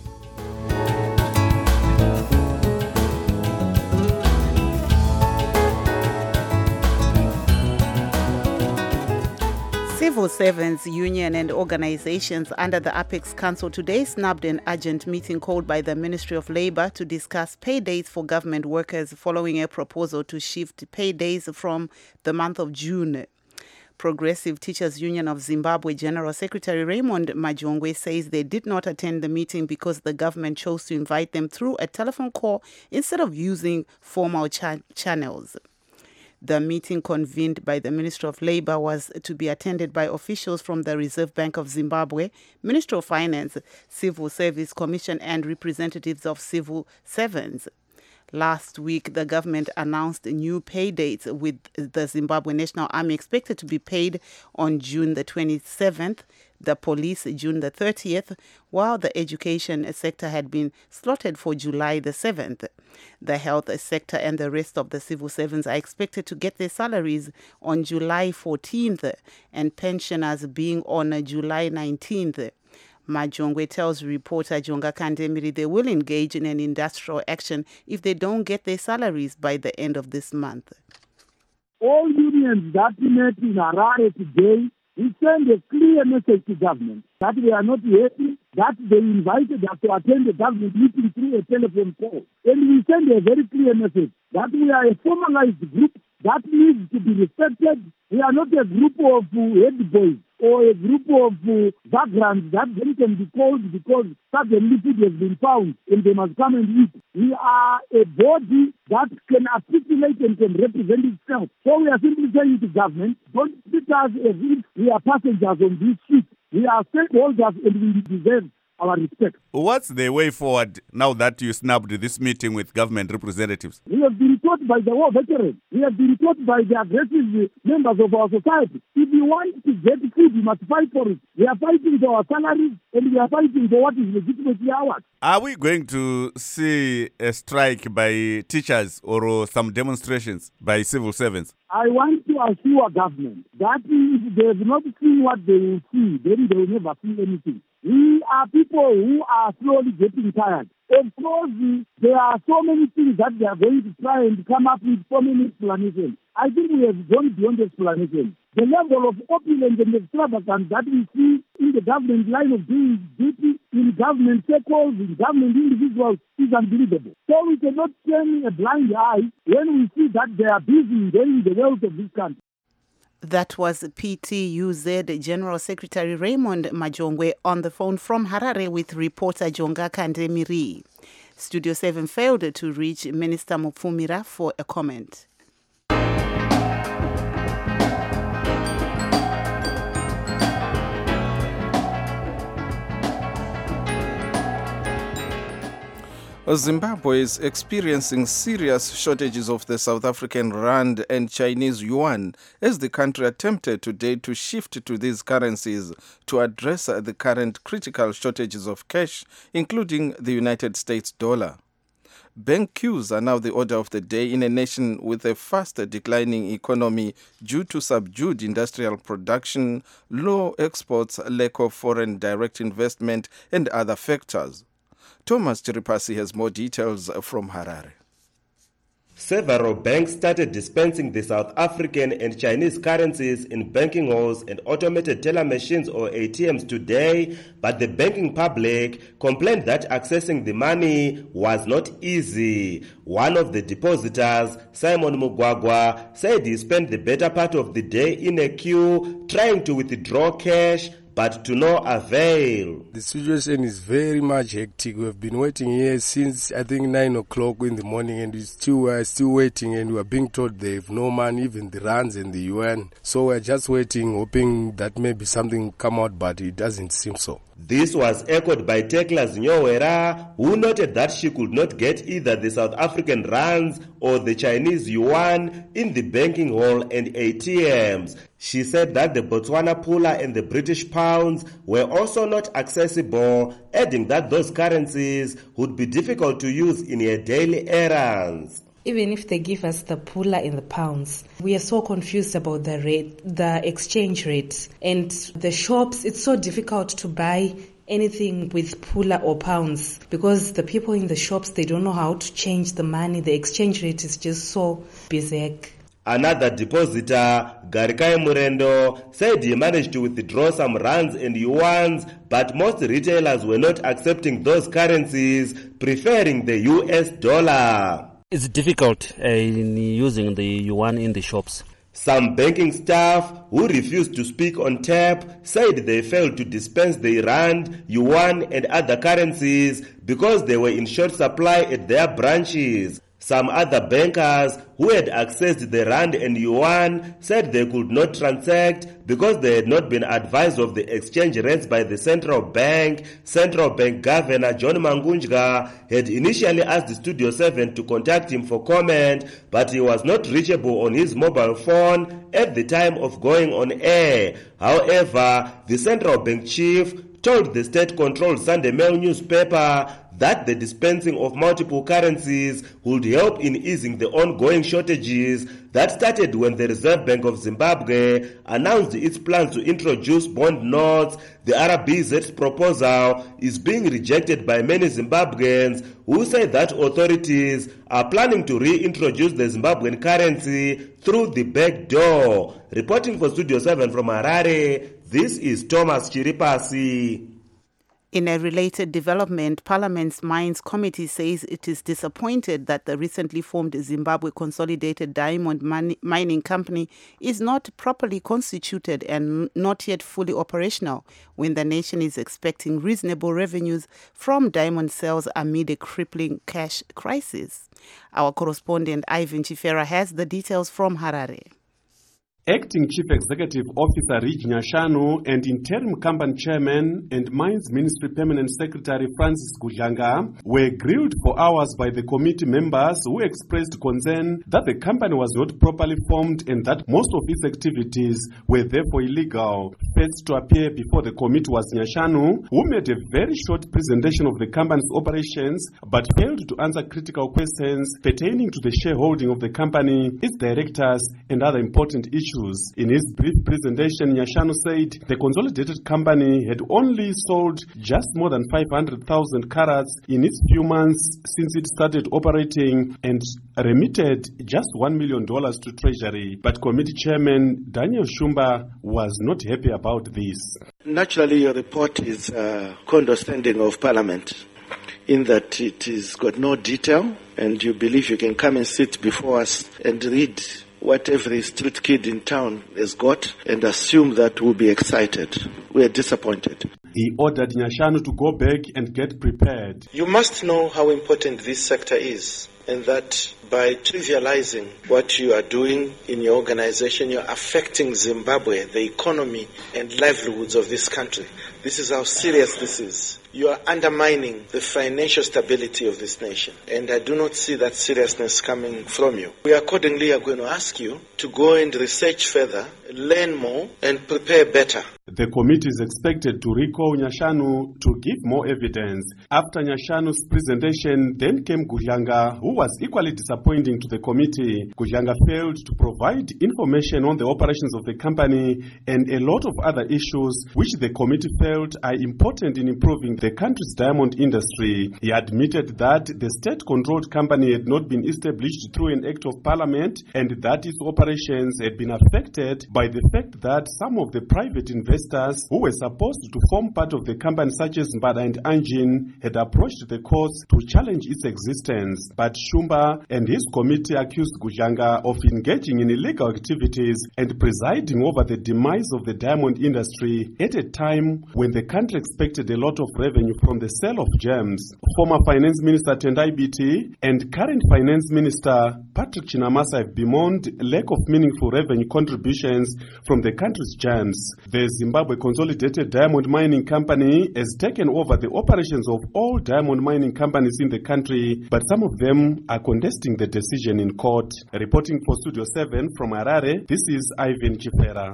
Civil servants, union and organizations under the Apex Council today snubbed an urgent meeting called by the Ministry of Labour to discuss pay dates for government workers following a proposal to shift pay days from the month of June. Progressive Teachers Union of Zimbabwe General Secretary Raymond Majongwe says they did not attend the meeting because the government chose to invite them through a telephone call instead of using formal cha- channels. The meeting convened by the Ministry of Labour was to be attended by officials from the Reserve Bank of Zimbabwe, Ministry of Finance, Civil Service Commission, and representatives of civil servants. Last week, the government announced new pay dates, with the Zimbabwe National Army expected to be paid on June the twenty-seventh, the police June the thirtieth, while the education sector had been slotted for July the seventh. The health sector and the rest of the civil servants are expected to get their salaries on July fourteenth, and pensioners being on July nineteenth. Majongwe tells reporter Jonga Kandemiri they will engage in an industrial action if they don't get their salaries by the end of this month. All unions that met in Harare today, we send a clear message to government that we are not happy, that they invited us to attend the government meeting through a telephone call. And we send a very clear message that we are a formalized group that needs to be respected. We are not a group of uh, head boys or a group of uh, backgrounds that then can be called because suddenly food has been found and they must come and eat. We are a body that can articulate and can represent itself. So we are simply saying to government, don't treat us as if we are passengers on this ship. We are stakeholders and we deserve our respect. What's the way forward now that you snubbed this meeting with government representatives? We have been taught by the war veterans. We have been taught by the aggressive members of our society. If you want to get food, you must fight for it. We are fighting for our salaries and we are fighting for what is legitimately ours. Are we going to see a strike by teachers or some demonstrations by civil servants? I want to assure government that if they have not seen what they will see, then they will never see anything. We are people who are slowly getting tired. Of course, there are so many things that they are going to try and come up with so many explanations. I think we have gone beyond explanation. The level of opulence and extravagance that we see in the government line of doing duty, in government circles, in government individuals, is unbelievable. So we cannot turn a blind eye when we see that they are busy enjoying the wealth of this country. That was P T U Z General Secretary Raymond Majongwe on the phone from Harare with reporter Jonga Kandemiri. Studio seven failed to reach Minister Mupfumira for a comment. Zimbabwe is experiencing serious shortages of the South African rand and Chinese yuan as the country attempted today to shift to these currencies to address the current critical shortages of cash, including the United States dollar. Bank queues are now the order of the day in a nation with a fast declining economy due to subdued industrial production, low exports, lack of foreign direct investment, and other factors. Thomas Chiripasi has more details from Harare. Several banks started dispensing the South African and Chinese currencies in banking halls and automated teller machines or A T Ms today, but the banking public complained that accessing the money was not easy. One of the depositors, Simon Mugwagwa, said he spent the better part of the day in a queue trying to withdraw cash, but to no avail. The situation is very much hectic. We have been waiting here since I think nine o'clock in the morning, and we still are still waiting, and we are being told they have no money, even the rands and the yuan. So we're just waiting, hoping that maybe something come out, but it doesn't seem so. This was echoed by Tekla Zinyowera, who noted that she could not get either the South African rands or the Chinese yuan in the banking hall and A T Ms. She said that the Botswana pula and the British pounds were also not accessible, adding that those currencies would be difficult to use in her daily errands. Even if they give us the pula and the pounds, we are so confused about the rate, the exchange rates. And the shops, it's so difficult to buy anything with pula or pounds because the people in the shops, they don't know how to change the money. The exchange rate is just so bizarre. Another depositor, Garikai Murendo, said he managed to withdraw some rands and yuans, but most retailers were not accepting those currencies, preferring the U S dollar. It's difficult uh, in using the yuan in the shops. Some banking staff who refused to speak on tap said they failed to dispense the rand, yuan and other currencies because they were in short supply at their branches. Some other bankers who had accessed the rand and yuan said they could not transact because they had not been advised of the exchange rates by the central bank. Central Bank Governor John Mangunjga had initially asked Studio seven to contact him for comment, but he was not reachable on his mobile phone at the time of going on air. However, the central bank chief told the state-controlled Sunday Mail newspaper that the dispensing of multiple currencies would help in easing the ongoing shortages that started when the Reserve Bank of Zimbabwe announced its plans to introduce bond notes. The R B Z's proposal is being rejected by many Zimbabweans who say that authorities are planning to reintroduce the Zimbabwean currency through the back door. Reporting for Studio seven from Harare, this is Thomas Chiripasi. In a related development, Parliament's Mines Committee says it is disappointed that the recently formed Zimbabwe Consolidated Diamond Mining Company is not properly constituted and not yet fully operational when the nation is expecting reasonable revenues from diamond sales amid a crippling cash crisis. Our correspondent Ivan Chifera has the details from Harare. Acting Chief Executive Officer Rich Nyashanu and Interim Company Chairman and Mines Ministry Permanent Secretary Francis Gudlanga were grilled for hours by the committee members who expressed concern that the company was not properly formed and that most of its activities were therefore illegal. First to appear before the committee was Nyashanu, who made a very short presentation of the company's operations but failed to answer critical questions pertaining to the shareholding of the company, its directors, and other important issues. In his brief presentation, Nyashanu said the consolidated company had only sold just more than five hundred thousand carats in its few months since it started operating and remitted just one million dollars to Treasury. But committee chairman Daniel Shumba was not happy about this. Naturally, your report is uh, condescending of Parliament in that it has got no detail, and you believe you can come and sit before us and read what every street kid in town has got and assume that we'll be excited. We are disappointed. He ordered Nyashanu to go back and get prepared. You must know how important this sector is, and that by trivializing what you are doing in your organization, you're affecting Zimbabwe, the economy and livelihoods of this country. This is how serious this is. You are undermining the financial stability of this nation, and I do not see that seriousness coming from you. We accordingly are going to ask you to go and research further, learn more, and prepare better. The committee is expected to recall Nyashanu to give more evidence. After Nyashanu's presentation, then came Guhyanga, who was equally disappointing to the committee. Guhyanga failed to provide information on the operations of the company and a lot of other issues which the committee felt are important in improving the country's diamond industry. He admitted that the state-controlled company had not been established through an act of parliament and that its operations had been affected by the fact that some of the private investors who were supposed to form part of the company, such as Mbada and Anjin, had approached the courts to challenge its existence. But Shumba and his committee accused Guhyanga of engaging in illegal activities and presiding over the demise of the diamond industry at a time when the country expected a lot of revenue from the sale of gems. Former Finance Minister Tendai Biti and current Finance Minister Patrick Chinamasa have bemoaned lack of meaningful revenue contributions from the country's gems. The Zimbabwe Consolidated Diamond Mining Company has taken over the operations of all diamond mining companies in the country, but some of them are contesting the decision in court. Reporting for Studio seven from Harare, this is Ivan Chifera.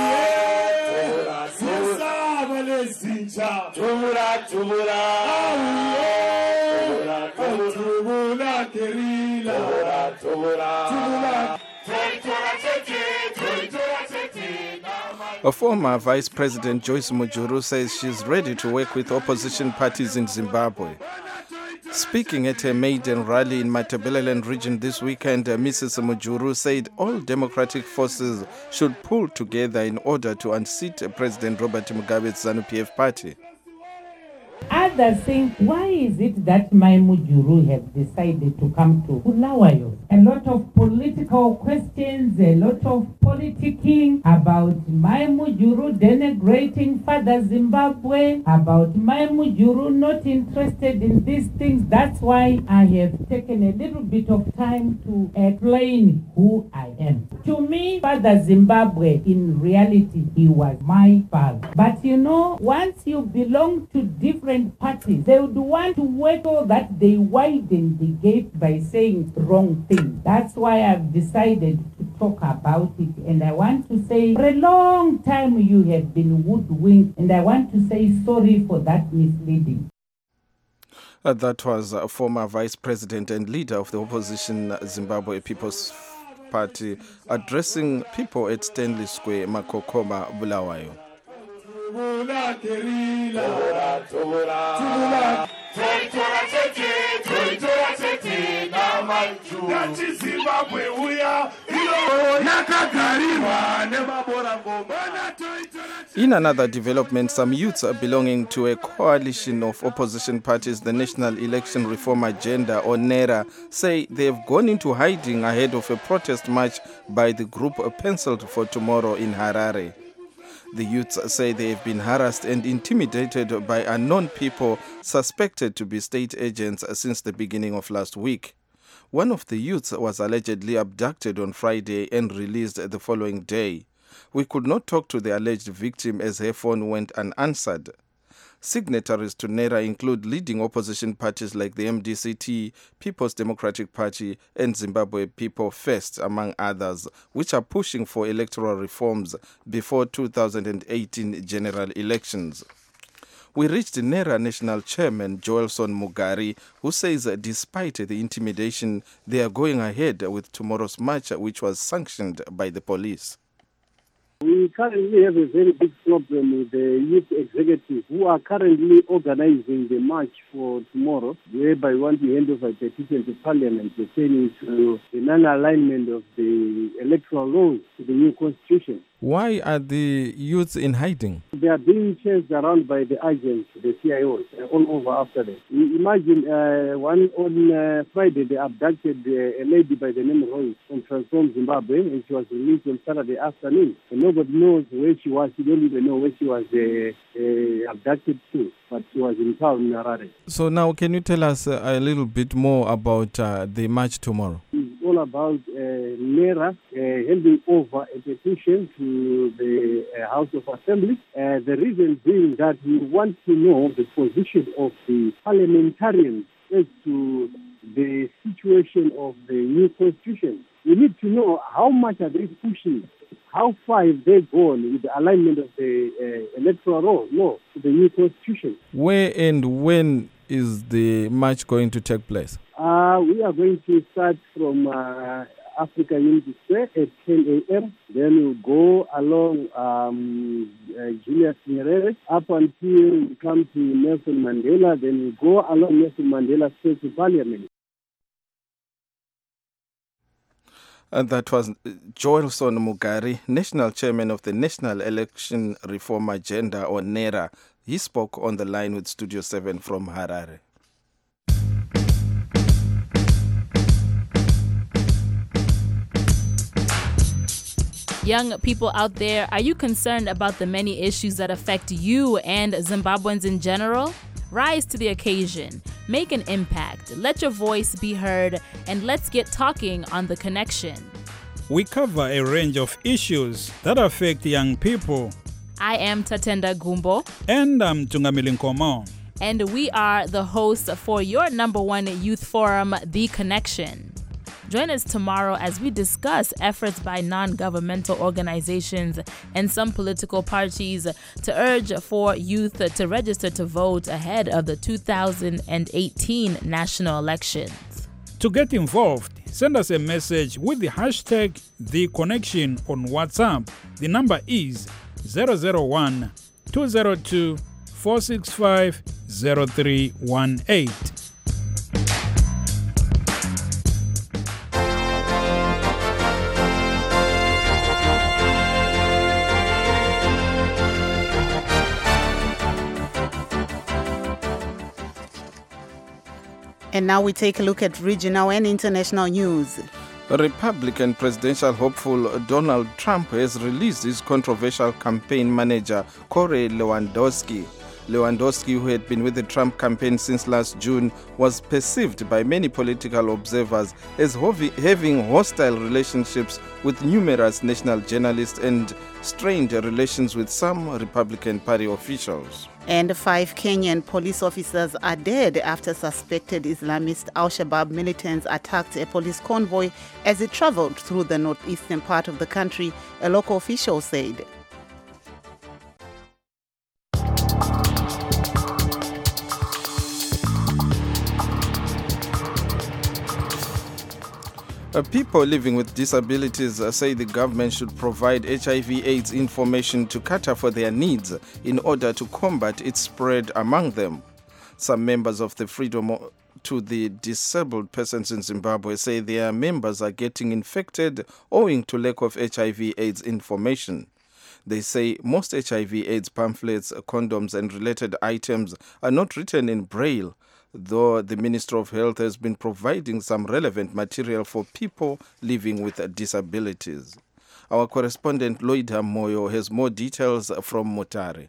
A former Vice President Joyce Mujuru says she's ready to work with opposition parties in Zimbabwe. Speaking at a maiden rally in Matabeleland region this weekend, Missus Mujuru said all democratic forces should pull together in order to unseat President Robert Mugabe's ZANU-P F party. Others think, why is it that my Mujuru have decided to come to Bulawayo? A lot of political questions, a lot of politicking about my Mujuru denigrating Father Zimbabwe, about my Mujuru not interested in these things. That's why I have taken a little bit of time to explain who I am. To me, Father Zimbabwe, in reality, he was my father. But you know, once you belong to different parties, they would want to wait so that they widen the gate by saying wrong things. That's why I've decided to talk about it. And I want to say, for a long time you have been woodwinked, and I want to say sorry for that misleading. Uh, that was a former Vice President and leader of the opposition Zimbabwe People's Party addressing people at Stanley Square, Makokoma, Bulawayo. In another development, some youths belonging to a coalition of opposition parties, the National Election Reform Agenda, or NERA, say they have gone into hiding ahead of a protest march by the group penciled for tomorrow in Harare. The youths say they have been harassed and intimidated by unknown people suspected to be state agents since the beginning of last week. One of the youths was allegedly abducted on Friday and released the following day. We could not talk to the alleged victim as her phone went unanswered. Signatories to NERA include leading opposition parties like the M D C T, People's Democratic Party, and Zimbabwe People First, among others, which are pushing for electoral reforms before two thousand eighteen general elections. We reached NERA National Chairman Joelson Mugari, who says that despite the intimidation, they are going ahead with tomorrow's march, which was sanctioned by the police. We currently have a very big problem with the youth executives who are currently organizing the march for tomorrow, whereby we want to hand over a petition to Parliament pertaining to the non-alignment of the electoral laws to the new constitution. Why are the youths in hiding? They are being chased around by the agents, the C I Os, uh, all over after them. You imagine uh, one on uh, Friday they abducted uh, a lady by the name of Roy from Transform Zimbabwe, and she was released on Saturday afternoon. And nobody knows where she was. She don't even know where she was uh, uh, abducted to, but she was in town in Harare. So now can you tell us uh, a little bit more about uh, the march tomorrow? It's all about uh, NERA uh, handing over a petition to the uh, House of Assembly. Uh, the reason being that we want to know the position of the parliamentarians as to the situation of the new constitution. We need to know how much are they pushing how far have they gone with the alignment of the uh, electoral law, law to the new constitution? Where and when is the march going to take place? Uh, we are going to start from uh, Africa Unity Square at ten a.m. Then we'll go along um, uh, Julius Nyerere up until we come to Nelson Mandela. Then we go along Nelson Mandela Square to Parliament. And that was Joelson Mugari, National Chairman of the National Election Reform Agenda, or NERA. He spoke on the line with Studio seven from Harare. Young people out there, are you concerned about the many issues that affect you and Zimbabweans in general? Rise to the occasion, make an impact, let your voice be heard, and let's get talking on The Connection. We cover a range of issues that affect young people. I am Tatenda Gumbo. And I'm Tungamili Nkomo. And we are the hosts for your number one youth forum, The Connection. Join us tomorrow as we discuss efforts by non-governmental organizations and some political parties to urge for youth to register to vote ahead of the two thousand eighteen national elections. To get involved, send us a message with the hashtag The Connection on WhatsApp. The number is zero zero one, two zero two, four six five, zero three one eight. And now we take a look at regional and international news. Republican presidential hopeful Donald Trump has released his controversial campaign manager, Corey Lewandowski. Lewandowski, who had been with the Trump campaign since last June, was perceived by many political observers as having hostile relationships with numerous national journalists and strained relations with some Republican Party officials. And five Kenyan police officers are dead after suspected Islamist Al-Shabaab militants attacked a police convoy as it traveled through the northeastern part of the country, a local official said. Uh, people living with disabilities uh, say the government should provide H I V AIDS information to cater for their needs in order to combat its spread among them. Some members of the Freedom to the Disabled Persons in Zimbabwe say their members are getting infected owing to lack of H I V AIDS information. They say most H I V AIDS pamphlets, condoms and related items are not written in Braille, though the Ministry of Health has been providing some relevant material for people living with disabilities. Our correspondent Loida Moyo has more details from Mutare.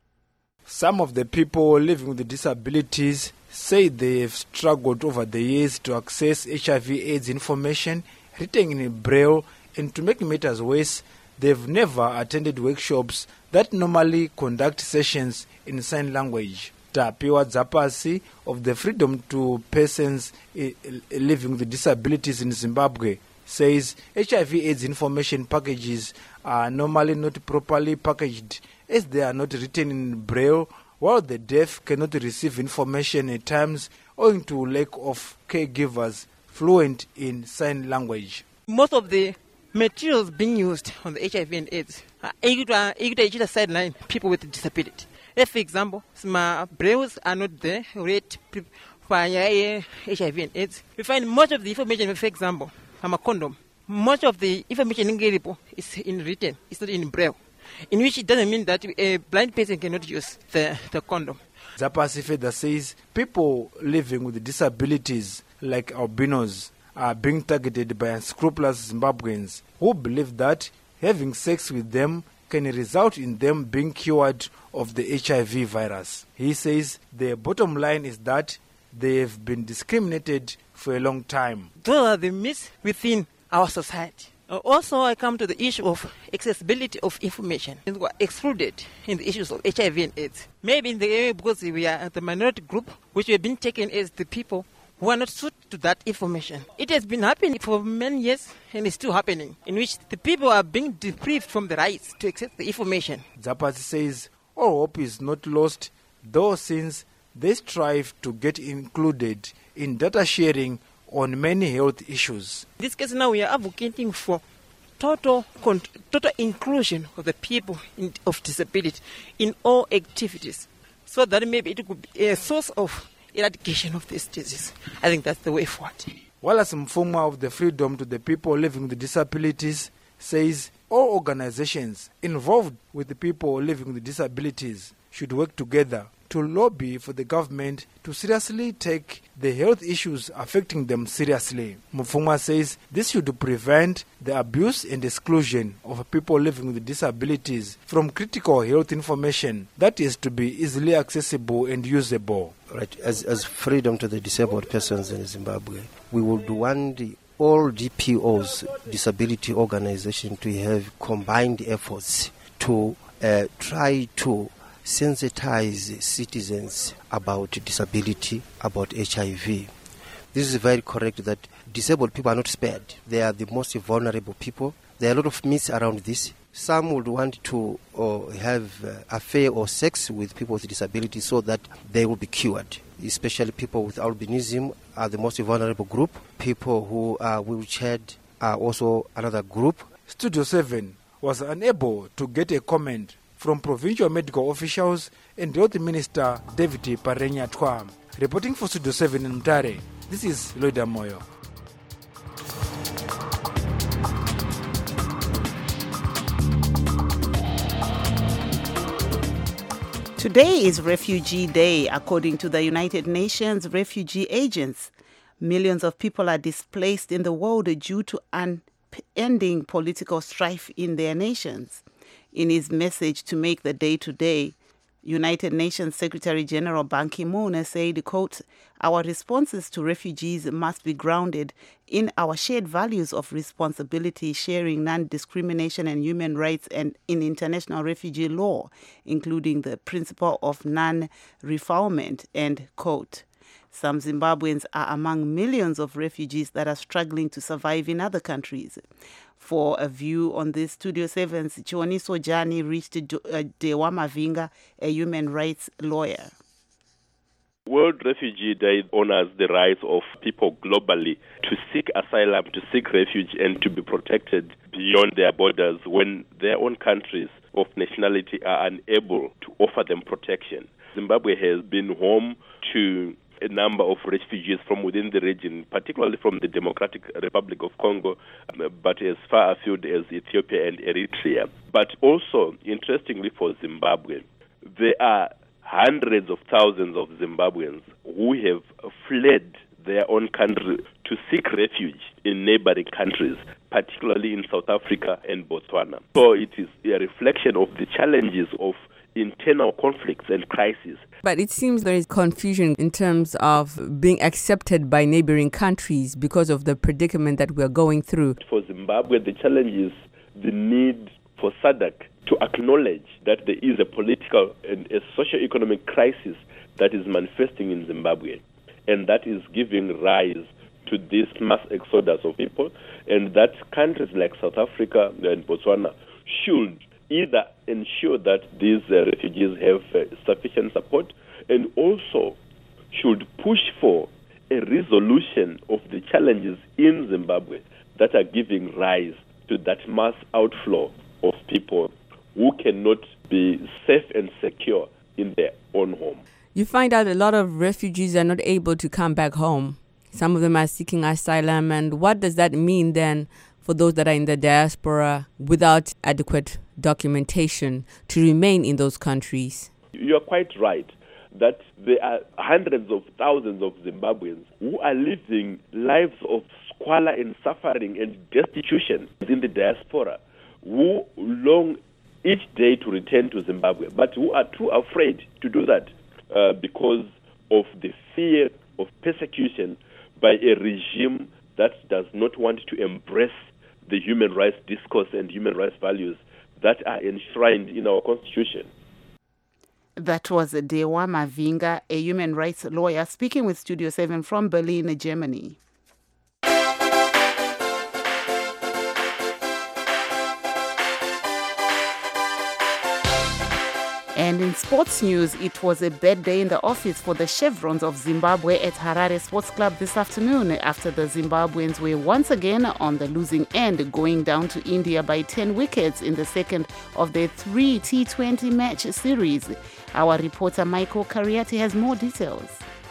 Some of the people living with disabilities say they have struggled over the years to access H I V AIDS information written in Braille, and to make matters worse, they've never attended workshops that normally conduct sessions in sign language. Tapiwa Zapasi of the Freedom to Persons Living with Disabilities in Zimbabwe says H I V AIDS information packages are normally not properly packaged as they are not written in Braille, while the deaf cannot receive information at times owing to lack of caregivers fluent in sign language. Most of the materials being used on the H I V and AIDS are able sideline people with disability. If, for example, some brailles are not there, rate for H I V and AIDS, we find much of the information, for example, from a condom, much of the information in report is in written, it's not in braille, in which it doesn't mean that a blind person cannot use the, the condom. Zapasi Feda says people living with disabilities like albinos are being targeted by unscrupulous Zimbabweans who believe that having sex with them can result in them being cured of the H I V virus. He says the bottom line is that they have been discriminated for a long time. Those are the myths within our society. Uh, also, I come to the issue of accessibility of information. We are excluded in the issues of H I V and AIDS. Maybe in the area because we are the minority group, which we have been taken as the people who are not suited to that information. It has been happening for many years and it's still happening, in which the people are being deprived from the rights to access the information. Zapati says all hope is not lost, though since they strive to get included in data sharing on many health issues. In this case now we are advocating for total total inclusion of the people in, of disability in all activities, so that maybe it could be a source of eradication of this disease. I think that's the way forward. Wallace Mfuma of the Freedom to the People Living with Disabilities says all organizations involved with the people living with disabilities should work together to lobby for the government to seriously take the health issues affecting them seriously. Mfuma says this should prevent the abuse and exclusion of people living with disabilities from critical health information that is to be easily accessible and usable. Right, as, as Freedom to the Disabled Persons in Zimbabwe, we would want the all D P Os, disability organizations, to have combined efforts to uh, try to sensitize citizens about disability, about H I V. This is very correct that disabled people are not spared. They are the most vulnerable people. There are a lot of myths around this. Some would want to uh, have uh, affair or sex with people with disability so that they will be cured. Especially people with albinism are the most vulnerable group. People who are wheelchaired are also another group. Studio seven was unable to get a comment from provincial medical officials and Health Minister David Parenya Twam. Reporting for Studio seven in Mtare, this is Loida Moyo. Today is Refugee Day. According to the United Nations refugee agents, millions of people are displaced in the world due to unending political strife in their nations. In his message to make the day today, United Nations Secretary General Ban Ki-moon said, quote, "Our responses to refugees must be grounded in our shared values of responsibility, sharing, non-discrimination and human rights, and in international refugee law, including the principle of non-refoulement," end quote. Some Zimbabweans are among millions of refugees that are struggling to survive in other countries. For a view on this, Studio seven's Chioniso Jani reached Dewa Mavinga, a human rights lawyer. World Refugee Day honors the rights of people globally to seek asylum, to seek refuge, and to be protected beyond their borders when their own countries of nationality are unable to offer them protection. Zimbabwe has been home to a number of refugees from within the region, particularly from the Democratic Republic of Congo, but as far afield as Ethiopia and Eritrea. But also, interestingly for Zimbabwe, there are hundreds of thousands of Zimbabweans who have fled their own country to seek refuge in neighboring countries, particularly in South Africa and Botswana. So it is a reflection of the challenges of internal conflicts and crises. But it seems there is confusion in terms of being accepted by neighboring countries because of the predicament that we are going through. For Zimbabwe, the challenge is the need for S A D C to acknowledge that there is a political and a socio-economic crisis that is manifesting in Zimbabwe, and that is giving rise to this mass exodus of people, and that countries like South Africa and Botswana should either ensure that these uh, refugees have uh, sufficient support, and also should push for a resolution of the challenges in Zimbabwe that are giving rise to that mass outflow of people who cannot be safe and secure in their own home. You find out a lot of refugees are not able to come back home. Some of them are seeking asylum. And what does that mean then for those that are in the diaspora without adequate documentation to remain in those countries? You are quite right that there are hundreds of thousands of Zimbabweans who are living lives of squalor and suffering and destitution in the diaspora, who long each day to return to Zimbabwe, but who are too afraid to do that uh, because of the fear of persecution by a regime that does not want to embrace the human rights discourse and human rights values that are enshrined in our Constitution. That was Dewa Mavinga, a human rights lawyer, speaking with Studio seven from Berlin, Germany. And in sports news, it was a bad day in the office for the Chevrons of Zimbabwe at Harare Sports Club this afternoon after the Zimbabweans were once again on the losing end, going down to India by ten wickets in the second of their three T twenty match series. Our reporter Michael Kariati has more details.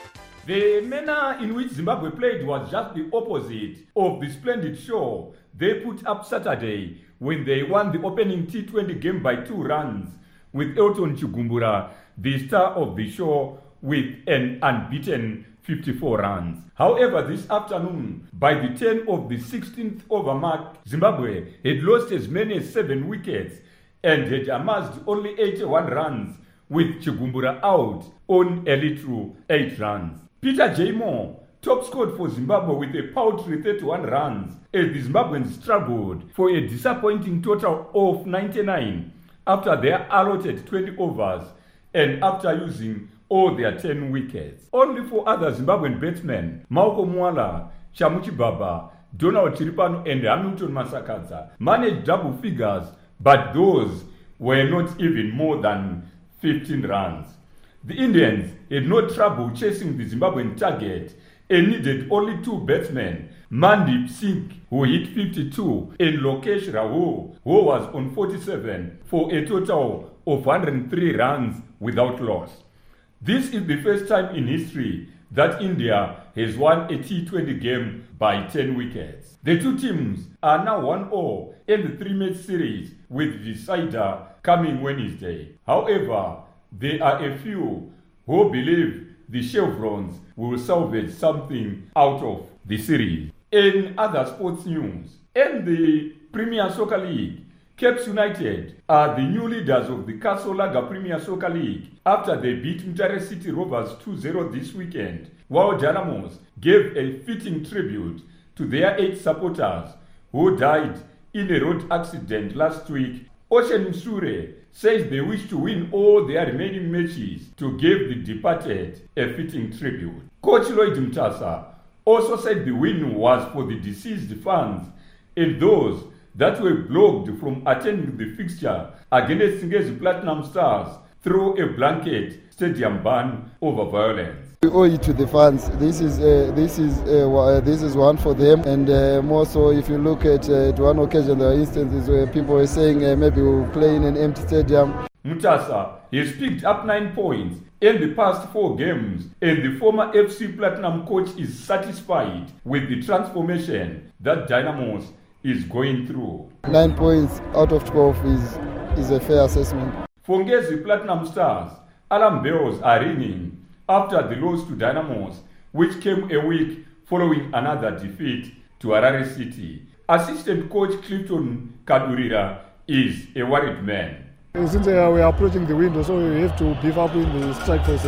The manner in which Zimbabwe played was just the opposite of the splendid show they put up Saturday when they won the opening T twenty game by two runs, with Elton Chigumbura, the star of the show, with an unbeaten fifty-four runs. However, this afternoon, by the turn of the sixteenth over mark, Zimbabwe had lost as many as seven wickets and had amassed only eighty-one runs, with Chigumbura out on a little eight runs. Peter J. Moore top scored for Zimbabwe with a paltry thirty-one runs as the Zimbabweans struggled for a disappointing total of ninety-nine after their allotted twenty overs and after using all their ten wickets. Only four other Zimbabwean batsmen, Malcolm Mwala, Chamuchi Baba, Donald Chiripano and Hamilton Masakadza, managed double figures, but those were not even more than fifteen runs. The Indians had no trouble chasing the Zimbabwean target and needed only two batsmen, Mandeep Singh, who hit fifty-two, and Lokesh Rahul, who was on forty-seven, for a total of one hundred three runs without loss. This is the first time in history that India has won a T twenty game by ten wickets. The two teams are now one all in the three-match series, with the decider coming Wednesday. However, there are a few who believe the Chevrons will salvage something out of the series. In other sports news, in the Premier Soccer League, Cape United are the new leaders of the Castle Lager Premier Soccer League after they beat Mutare City Rovers two zero this weekend, while Dynamos gave a fitting tribute to their eight supporters who died in a road accident last week. Ocean Msure says they wish to win all their remaining matches to give the departed a fitting tribute. Coach Lloyd Mtasa also said the win was for the deceased fans and those that were blocked from attending the fixture against Singesi Platinum Stars through a blanket stadium ban over violence. We owe it to the fans. This is uh, this is uh, this is one for them, and uh, more so if you look at, uh, at one occasion there are instances where people were saying uh, maybe we'll play in an empty stadium. Mutasa has picked up nine points in the past four games, and the former F C Platinum coach is satisfied with the transformation that Dynamos is going through. Nine points out of twelve is is a fair assessment. For Ngezi Platinum Stars, alarm bells are ringing after the loss to Dynamos, which came a week following another defeat to Harare City. Assistant coach Clifton Kadurira is a worried man. Since uh, we are approaching the window, so we have to beef up in the strike force.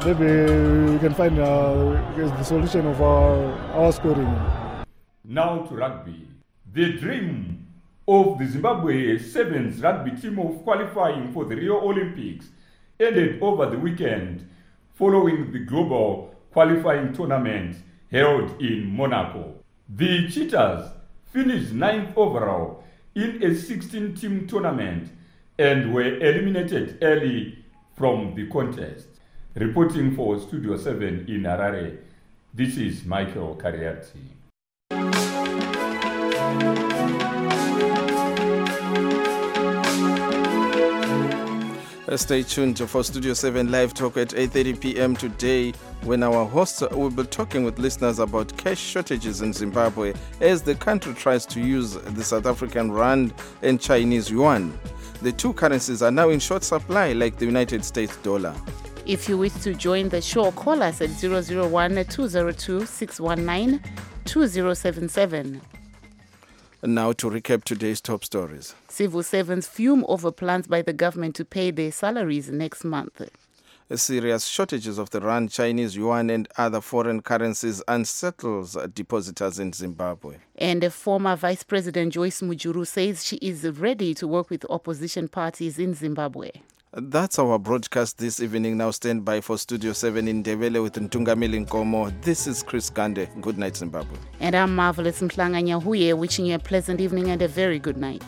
Maybe we can find uh, the solution of our, our scoring. Now to rugby. The dream of the Zimbabwe Sevens rugby team of qualifying for the Rio Olympics ended over the weekend following the global qualifying tournament held in Monaco. The Cheetahs finished ninth overall in a sixteen-team tournament and were eliminated early from the contest. Reporting for Studio seven in Harare, this is Michael Kariati. Stay tuned for Studio seven Live Talk at eight thirty p.m. today, when our hosts will be talking with listeners about cash shortages in Zimbabwe as the country tries to use the South African rand and Chinese yuan. The two currencies are now in short supply, like the United States dollar. If you wish to join the show, call us at zero zero one, two zero two, six one nine, two zero seven seven. Now to recap today's top stories. Civil servants fume over plans by the government to pay their salaries next month. Serious shortages of the rand, Chinese yuan and other foreign currencies unsettles depositors in Zimbabwe. And former Vice President Joyce Mujuru says she is ready to work with opposition parties in Zimbabwe. That's our broadcast this evening. Now stand by for Studio seven in Ndebele with Ntungamili Nkomo. This is Chris Gande. Good night, Zimbabwe. And I'm Marvelous Mhlanga Nyahuye, wishing you a pleasant evening and a very good night.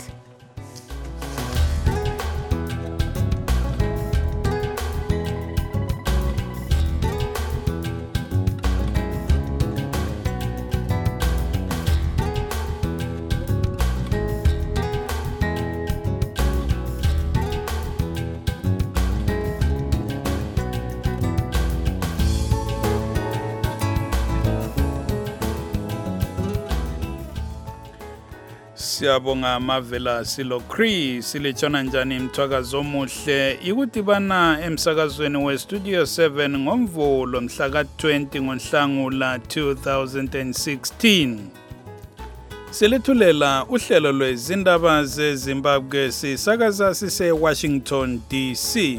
Siyabonga Mavela Silo Cree silechona njani mthwakazo omuhle ikudibana emsakazweni we Studio seven ngomvulo mhla ka twenty ngoNhlangula two thousand sixteen. Silethulela uhlelo lwezindaba zeZimbabwe sisakaza sise Washington D C.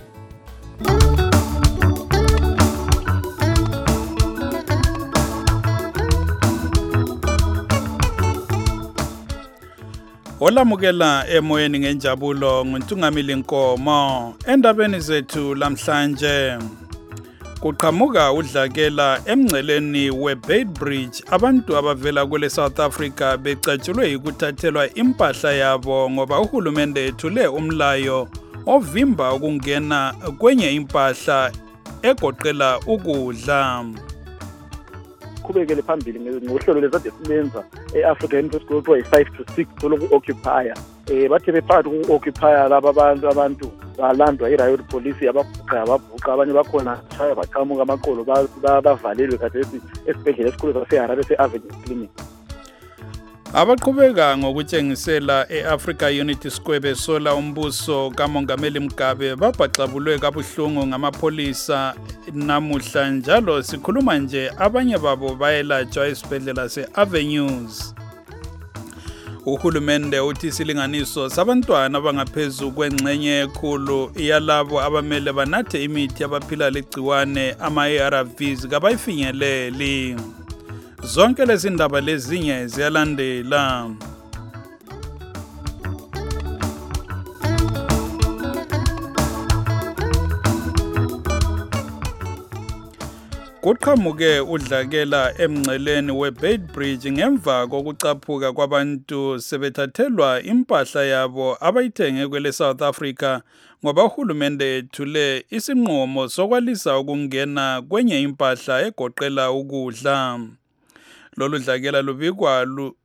Olamukela emoyeni ngenjabulo nguNtungamili Nkomo endabeni zethu lamhlanje. Kuqhamuka udlakela emngceleni weBeitbridge abantu abavela kule South Africa becatshulwe ukuthathelwa impahla yabo ngoba uhulumende ethule umlayo ovimba ukungena kwenye impahla egoqela ukudla. Kubekele phambili ngohlelo lezade silenza eAfrica Interest Group way five to six loku occupier eh bathe bephakathi ku occupier laba abantu abantu balandwa iRiot Police ababhuqa ababhuqa abanye bakhona chaya baqhamuka amaqolo bavalelwe khathesi esibhedlela esikhulu saseHarare seAvenue Clinic. Abaqhubeka ngokutshengisela eAfrica Unity Square besola umbuso kaMongameli Mugabe babhaxabulwe kabuhlungu ngamapholisa namuhla njalo sikhuluma nje abanye babo bayelatshwa esibhedlela seAvenues. Uhulumende uthi isilinganiso sabantwana abangaphezulu kwengxenye ekhulu yalabo abamele banathe imithi abaphila legciwane ama-A R Vs kabayifinyeleli. Zonke lezi ndaba lezinye ziyalandela. Kuqhamuke udlakela emngceleni weBeitbridge ngemva kokucaphuka kwabantu sebethathelwa impahla yabo abayithenge kwele South Africa ngoba uhulumende ethule isinqumo sokwalisa ukungena kwenye impahla egoqela ukudla. Lolu dlakela lubikwa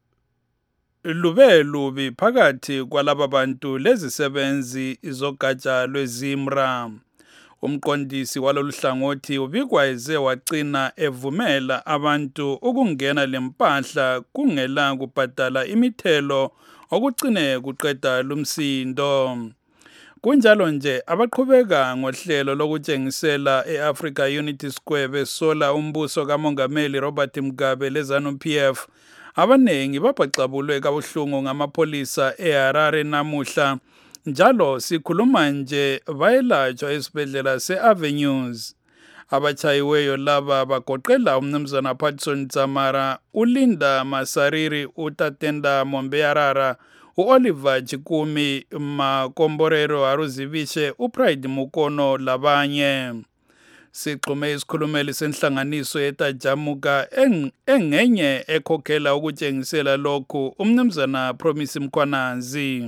lube lubi phakathi kwalaba bantu lezisebenzi izogatsha lwezimra. Umqondisi walolu hlangothi ubikwa eze wacina evumela abantu ukungena lempahla kungela kubhadala imithelo okucine kuqeda lumsindo. Kunjalo nje abaqhubeka ngohlelo lokutshengisela eAfrica Unity Square besola umbuso kaMongameli Robert Mugabe leZANU P F abanengi babhaxabulwe kabuhlungu ngamapholisa eHarare namuhla njalo sikhuluma nje bayelatshwa esibhedlela seAvenues. Abachayiweyo laba bagoqela umnumzana Patson Tsamara, uLinda Masariri, uTatenda Mombeyarara, uOliver Chikumi Makomborero Aruzibishe, uPride Mukono labanye. Siqume isikhulumeli senhlanganiso yetajamuka engenye ekhokhela ukutshengisela lokhu umnumzana Promise Mkhwanazi.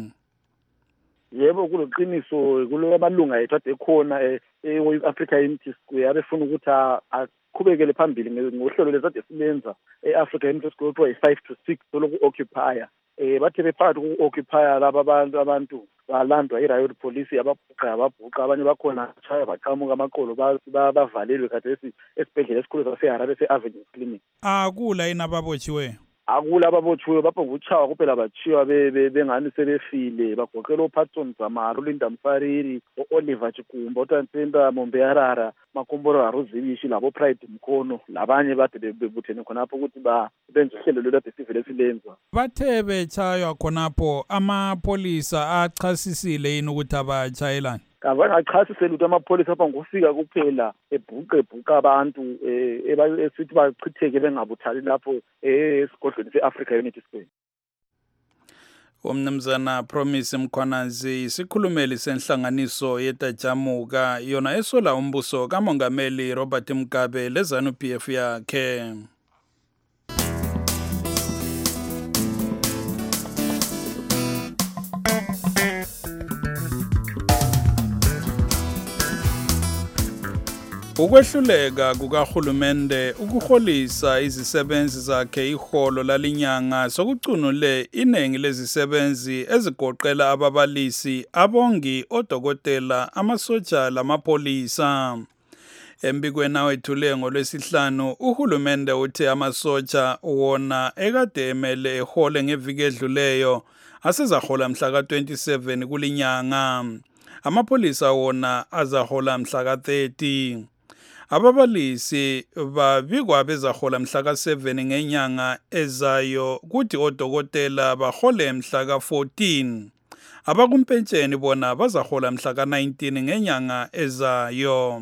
Yebo kuloqiniso kulo abalunga ethu ade khona eAfrica Unity Square abefuna ukuthi aqhubekele phambili ngohlelo lezade silenza eAfrica Unity Group way five to six loku occupier eh bathe bephakathi ku occupier laba abantu abantu balandwa iRiot Police ababhuqa ababhuqa abanye bakhona chaya baqhamuka amaqolo bavalelwe khathesi esibhedlela esikhulu saseHarare seAvenue Clinic. Akula inababotshiwe. Akula ababotshiwe bapha ukuchawa kuphela bachiwa bengani sebefile bagoqela uPatson Tsamara, uLinda Masariri, uOliver Chikumba, uTantenda Mombeyarara, Makomboro Aruzibishi labo Pride Mkono labanye bade bebuthene khonapho ukuthi ba benze uhlelo lolade sivele silenza. Bathe bechaywa khonapho amapolisa achasisile yini ukuthi abachayelana? Kabangachasisela ukuthi amapholisa apha ngofika kuphela ebhuqe ebhuqa abantu esithi bachitheke bengabuthali lapho esigodlweni seAfrica Unity Square. Umnumzana Promise Mkhwanazi isikhulumeli senhlanganiso yetajamuka yona esola umbuso kaMongameli Robert Mugabe lezanu P F yakhe. Ukwehluleka kukahulumende ukuholisa izisebenzi zakhe iholo lalinyanga sokucunule inengi lezisebenzi ezigoqela ababalisi, abongi, odokotela, amasoja lamapolisa. Embikweni awethule ngolwesihlanu uhulumende uthe amasoja wona ekade emele ehole ngeviki edluleyo asezahola mhla ka twenty-seven kulinyanga. Amapolisa wona azahola mhla ka thirty. Ababalisi babikwa bezahola mhla ka seven ngenyanga ezayo kuthi odokotela bahole mhla ka fourteen. Abakumpentsheni bona bazahola mhla ka nineteen ngenyanga ezayo.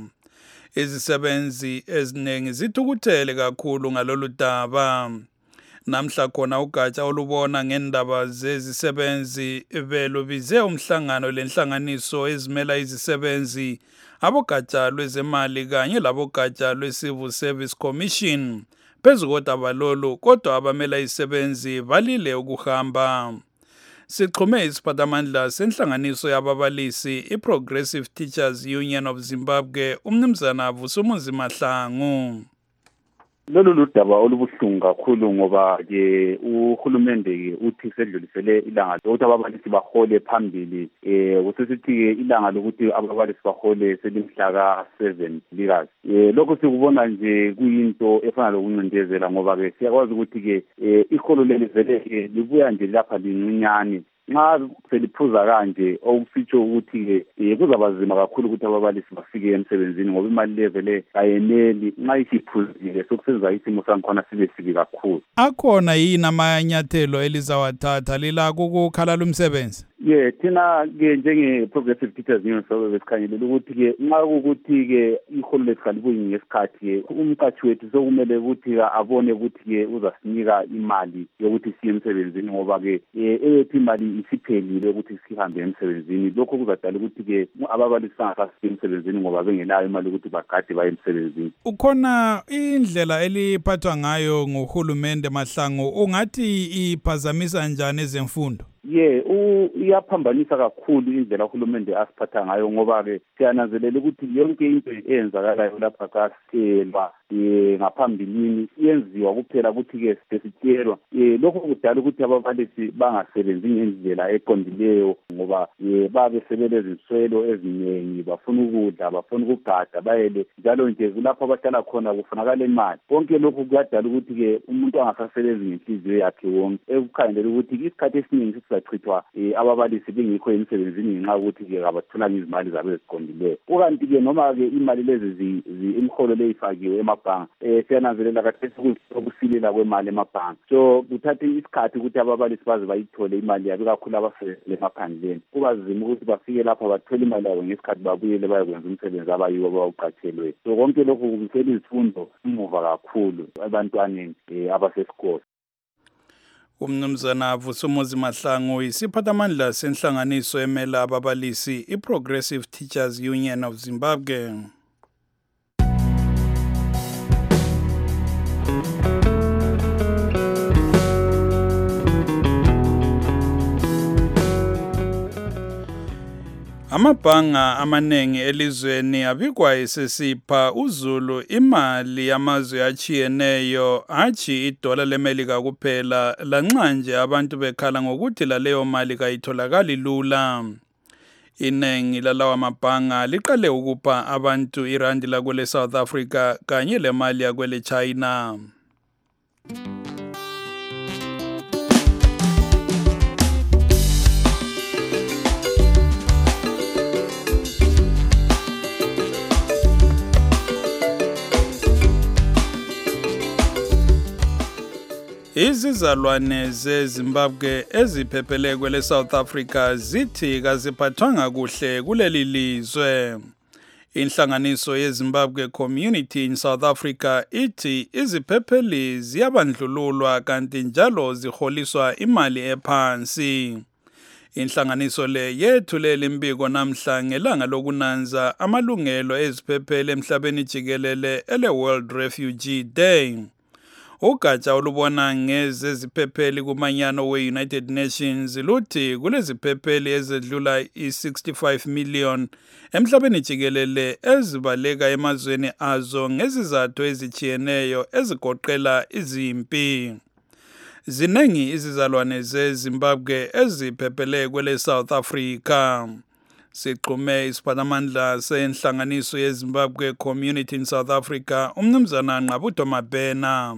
Izisebenzi eziningi zithukuthele kakhulu ngalolu daba. Namhla khona ugatsha olubona ngendaba zezisebenzi belubize umhlangano lenhlanganiso ezimela izisebenzi, abogatsha lwezemali kanye labogatsha lwe-Civil Service Commission. Phezu kodaba lolu kodwa abamela izisebenzi balile ukuhamba. Sichume isiphathamandla senhlanganiso yababalisi i-Progressive Teachers Union of Zimbabwe umnumzana Vusumuzi Mahlangu. Lolu ludaba olubuhlungu kakhulu ngoba ke uhulumende uthi sedlulisele ilanga lokuthi ababalisi bahole phambili eh usisithi ke ilanga lokuthi ababalisi bahole selimhla ka seven likazi. Eh lokho sikubona nje kuyinto efana lokuncindezela ngoba ke siyakwazi ukuthi ke iholo leli vele libuya nje lapha lincinyane. Nxa seliphuza kanje okusitsho ukuthi ke kuzabazima kakhulu ukuthi ababalisi bafike emsebenzini ngoba imali levele ayeneli nxa isiphuzile sokusenza isimo sankhona sibe sibi kakhulu. Akhona yini amanyathelo elizawathatha lilako ukukhala lumsebenzi? Ye thina ke njenge Progressive Teachers Union sobe sikhanyelela ukuthi ke nxa ukuthi ke iholo lesikalibuyi ngesikhathi ke umqashi wethu sokumele ukuthi abone ukuthi ke uzasinika imali yokuthi siye emsebenzini ngoba ke eyethi imali isiphelile ukuthi sihambe emsebenzini. Lokho kuzadala ukuthi ke ababalisi bangasasiye emsebenzini ngoba bengelayo imali ukuthi bagade baye emsebenzini. Ukhona indlela eliphathwa ngayo ngohulumende Mahlangu ungathi iphazamisa njani ezemfundo? Ye uyaphambanisa kakhulu indlela uhulumende asiphatha ngayo ngoba ke siyananzelela ukuthi yonke into eyenzakalayo lapha kaselwa ngaphambilini yenziwa kuphela ukuthi ke sesitshelwa. Lokho kudala ukuthi ababalisi bangasebenzi ngendlela eqondileyo ngoba babe sebeleza iziswelo eziningi, bafuna ukudla, bafuna ukugada bayele njalo nje kulapho abahlala khona kufanakala imali. Konke lokho kuyadala ukuthi ke umuntu angasasebenzi ngenhliziyo yakhe wonke ekukhangelela ukuthi isikhathi esiningi sachithwa ababalisi bengikho emsebenzini ngenxa ukuthi ke abathola izimali zabo eziqondileyo. Ukanti ke noma ke imali lezi imholo leyifakiwe emabhanka eh siyananzelela kakhulu ukusilela kwemali emabhanka. So kuthatha isikhathi ukuthi ababalisi baze bayithole imali yabo kakhulu abasebenza emaphandleni. Kubazima ukuthi bafike lapha bathole imali yabo ngesikhathi babuyele bayokwenza umsebenzi abayiwo abawuqatshelwe. So konke lokho kubisela izifundo umuva kakhulu abantwaneni abasesikole. Umnumzana Vusumuzi Mahlangu isiphathamandla senhlanganiso emela ababalisi i-Progressive Teachers Union of Zimbabwe. Amabhanga amanengi elizweni abikwa esesipha uZulu imali yamazwe achiyeneyo hachi idola leMelika kuphela lanxa nje abantu bekhala ngokuthi laleyo mali kayitholakali lula. Inengi lalawa mabhanga liqale ukupha abantu irandi lakwele South Africa kanye lemali yakwele China. Izizalwane zeZimbabwe eziphephele kwele South Africa zithi kaziphathwanga kuhle kuleli lizwe. Inhlanganiso yeZimbabwe Community in South Africa ithi iziphepheli ziyabandlululwa kanti njalo ziholiswa imali ephansi. Inhlanganiso le yethulela imbiko namhla ngelanga lokunanza amalungelo eziphepheli emhlabeni jikelele ele World Refugee Day. Ugatsha olubona ngezeziphepheli kumanyano we-United Nations luthi kuleziphepheli ezedlula i-sixty-five million emhlabeni jikelele ezibaleka emazweni azo ngezizathu ezichiyeneyo ezigoqela izimpi. Zinengi izizalwane zeZimbabwe eziphephele kwele South Africa. Siqume isiphathamandla senhlanganiso yeZimbabwe Community in South Africa umnumzana Nqabutho Mabhena.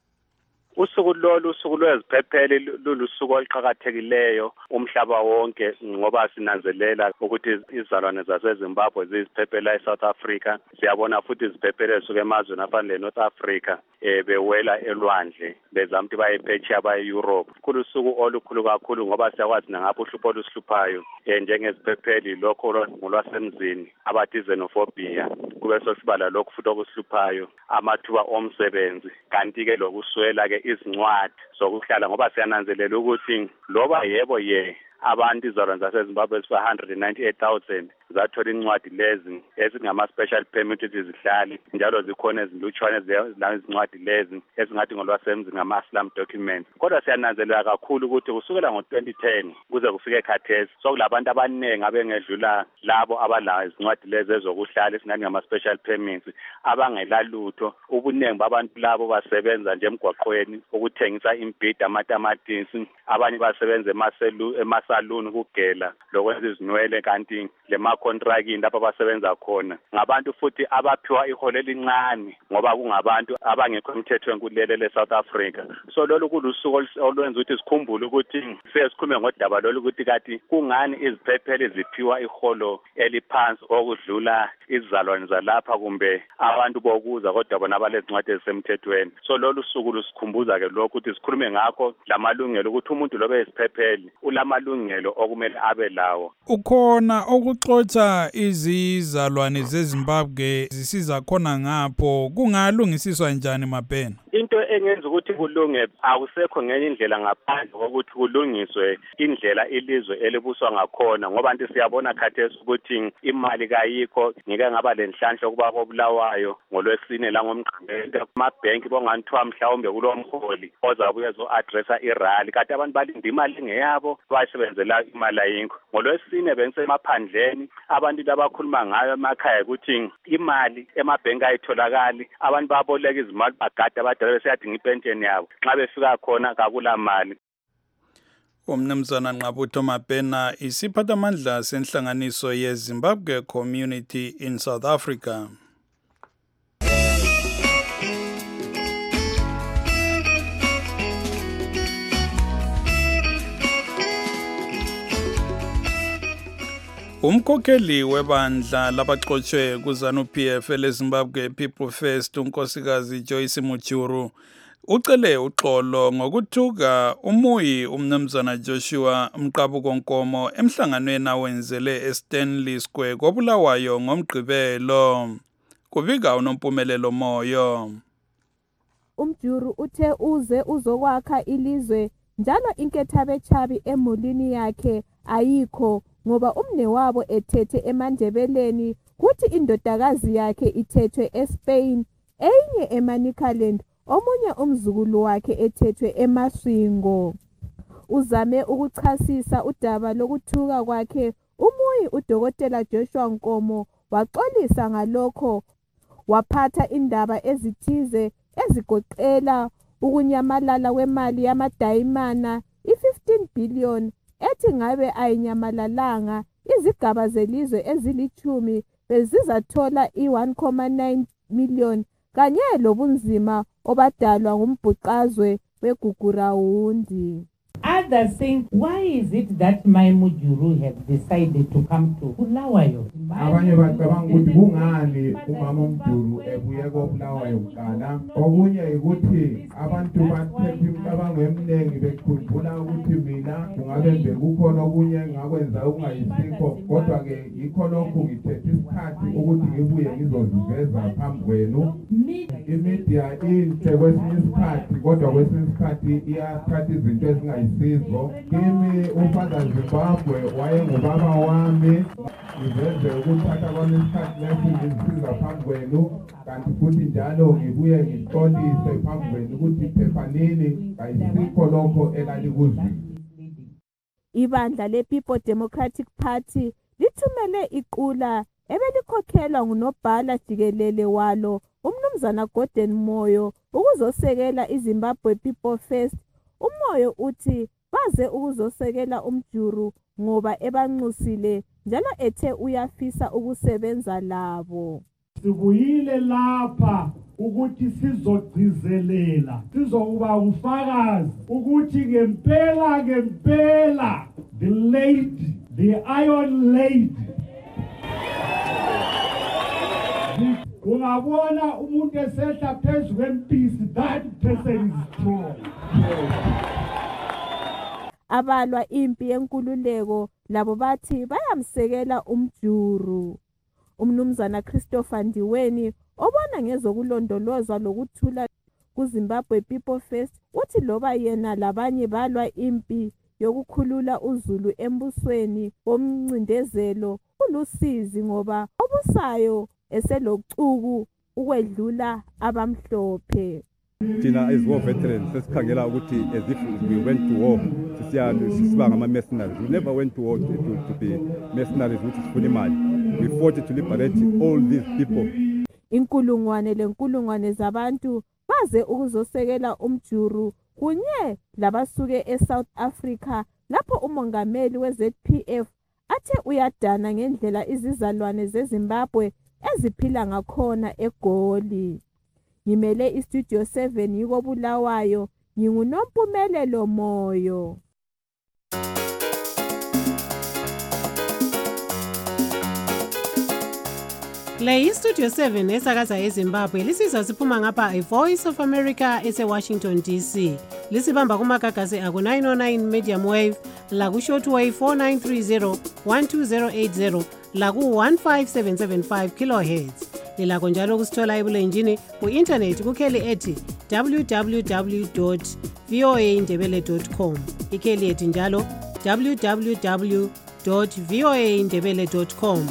Usuku lolu usuku lweziphepheli lulusuku oluqhakathekileyo umhlaba wonke ngoba sinanzelela ukuthi izizalwane zaseZimbabwe ziziphephela eSouth Africa. Siyabona futhi iziphepheli esuka emazweni afana leNorth Africa eh bewela elwandle bezama ukuthi baye phetsheya baye Europe. Kulusuku olukhulu kakhulu ngoba siyakwazi ngapha uhlupho olusihluphayo eh njengeziphepheli lokho ngolwasemzini abathi xenophobia kube sosibala lokho futhi okusihluphayo amathuba omsebenzi kanti ke lokuswela ke izincwadi sokuhlala ngoba siyananzelela ukuthi loba yebo ye abantu izizalwane zaseZimbabwe one hundred ninety-eight thousand zathola incwadi lezi ezingama special permit ukuthi zihlale njalo zikhona ezilutshwane lezincwadi lezi ezingathi ngolwasemzini ngama asylum documents. Kodwa siyananzelela kakhulu ukuthi kusukela ngo twenty ten kuze kufike khathesi sokulabantu abaningi abengedlula labo abalazo izincwadi lezi ezokuhlala esingathi ngama special permits abangelalutho. Ubuningi babantu labo basebenza nje emgwaqweni ukuthengisa imbhida amatamatisi, abanye basebenza emaselu emasaluni ukugela lokwenza izinwele kanti lema contracting lapho basebenza khona ngabantu futhi abaphiwa iholo elincane ngoba kungabantu abangekho emthethweni kulele le South Africa. So lolu kulusuku olwenza ukuthi sikhumbule ukuthi sesikhulume ngodaba lolu ukuthi kathi kungani iziphepheli ziphiwa iholo eliphansi okudlula izizalwane zalapha kumbe abantu bokuza kodwa bona abalezincwadi ezisemthethweni. So lolu suku lusikhumbuza ke lokho ukuthi sikhulume ngakho lamalungelo ukuthi umuntu lobe isiphepheli ulamalungelo okumele abe lawo. Ukhona okuxoxa izizalwane zeZimbabwe zisiza khona ngapho kungalungisiswa njani Mabhena? Into engenza ukuthi kulunge akusekho ngenye indlela ngaphandle kokuthi kulungiswe indlela ilizwe elibuswa ngakhona ngoba anti siyabona khathesi ukuthi imali kayikho ngeke ngaba lenhlanhla kuba kobulawayo ngolwesine la ngomgqibelo amabhenki bonganithiwa mhlawumbe kulomholi ozabuye zo addressa irali kanti abantu balinda imali ngeyabo bayisebenzela imali ayikho. Ngolwesine bengisemaphandleni abantu labakhuluma ngayo emakhaya ukuthi imali emabhenki ayitholakali abantu baboleka izimali bagada abadala besiyadinga ipentsheni yabo nxa befika khona kakula mali. Umnumzana Nqabutho Mabhena isiphathamandla senhlanganiso yeZimbabwe Community in South Africa. Umkhokheli webandla labaxotshe kuZANU-P F leZimbabwe People First unkosikazi Joyce Mujuru ucele uxolo ngokuthuka umuyi umnumzana Joshua Mqabuko Nkomo emhlanganweni awenzele eStanley Square kobulawayo ngomgqibelo. Kubika unompumelelo moyo. Umjuru uthe uze uzokwakha ilizwe njalo inkethabechabi emulini yakhe ayikho ngoba umne wabo ethethe eMandebeleni kuthi indodakazi yakhe ithethwe eSpain enye eManicaland omunye umzukulu wakhe ethethwe eMaswingo. Uzame ukuchasisa udaba lokuthuka kwakhe umuyi uDokotela Joshua Nkomo waxolisa ngalokho waphatha indaba ezithize ezigoqela ukunyamalala kwemali yamadayimana i-fifteen billion ethi ngabe ayinyamalalanga izigaba zelizwe ezilichumi bezizathola i-one point nine million kanye lobunzima obadalwa ngumbhuqazwe wegugurawundi. Others think, why is it that my Mujuru have decided to come to Bulawayo? Abanye bacabanga ukuthi kungani umama uMduru ebuye koBulawayo kuqala. Okunye ukuthi abantu bathethe imicabango eminingi bekhumbula ukuthi mina kungabe bekukhona okunye ngakwenza okungayisikho, kodwa ke yikho lokhu ngithethe isikhathi ukuthi ngibuye ngizoziveza phambi kwenu. Imedia inhle kwesinye isikhathi, kodwa kwesinye isikhathi iyathatha izinto ezingayisizo. Kimi uFather Zimbabwe wayengubaba wami, ngiveze ukuthatha kwami isikhathi lesi ngizisiza phambi kwenu, kanti futhi njalo ngibuye ngixolise phambi kwenu ukuthi phephanini kayisikho lokho elalikuzwile. Ibandla le-People Democratic Party lithumele iqula ebelikhokhelwa ngunobhala jikelele walo umnumzana Gordon Moyo ukuzosekela iZimbabwe People First. uMoyo uthi baze ukuzosekela uMjuru ngoba ebanxusile njalo ethe uyafisa ukusebenza labo. Sibuyile lapha ukuthi sizogcizelela, sizokuba ufakazi ukuthi ngempela ngempela the lady, the iron lady, ungabona umuntu esehla phezu kwempisi, that person is strong. Abalwa impi yenkululeko labo bathi bayamsekela uMjuru. Umnumzana Christopher Ndiweni obona ngezokulondolozwa lokuthula kuZimbabwe People First uthi loba yena labanye balwa impi yokukhulula uZulu embusweni womncindezelo ulusizi ngoba obusayo eselocuku ukwedlula abamhlophe. Thina as war veterans sesikhangela ukuthi as if we went to war sisiya sisiba ngama mercenaries. We never went to war to, to, to be mercenaries which is funa imali. We fought to liberate all these people. Inkulungwane lenkulungwane zabantu baze ukuzosekela uMjuru kunye labasuke eSouth Africa lapho umongameli weZ P F athe uyadana ngendlela izizalwane zeZimbabwe eziphila ngakhona eGoli. Ngimele iStudio seven yiko Bulawayo, nginguNompumelelo Moyo. Le iStudio seven esakaza eZimbabwe lisizwa siphuma ngapha iVoice of America eseWashington D C. Lisibamba kumagagasi aku nine oh nine medium wave, laku shortwave four nine three zero one two zero eight zero, laku one five seven seven five kilohertz. Lilakho njalo kusithola ebulenjini ku-internet kukheli ethi w w w dot v o a ndebele dot com. Ikheli ethi njalo w w w dot v o a ndebele dot com.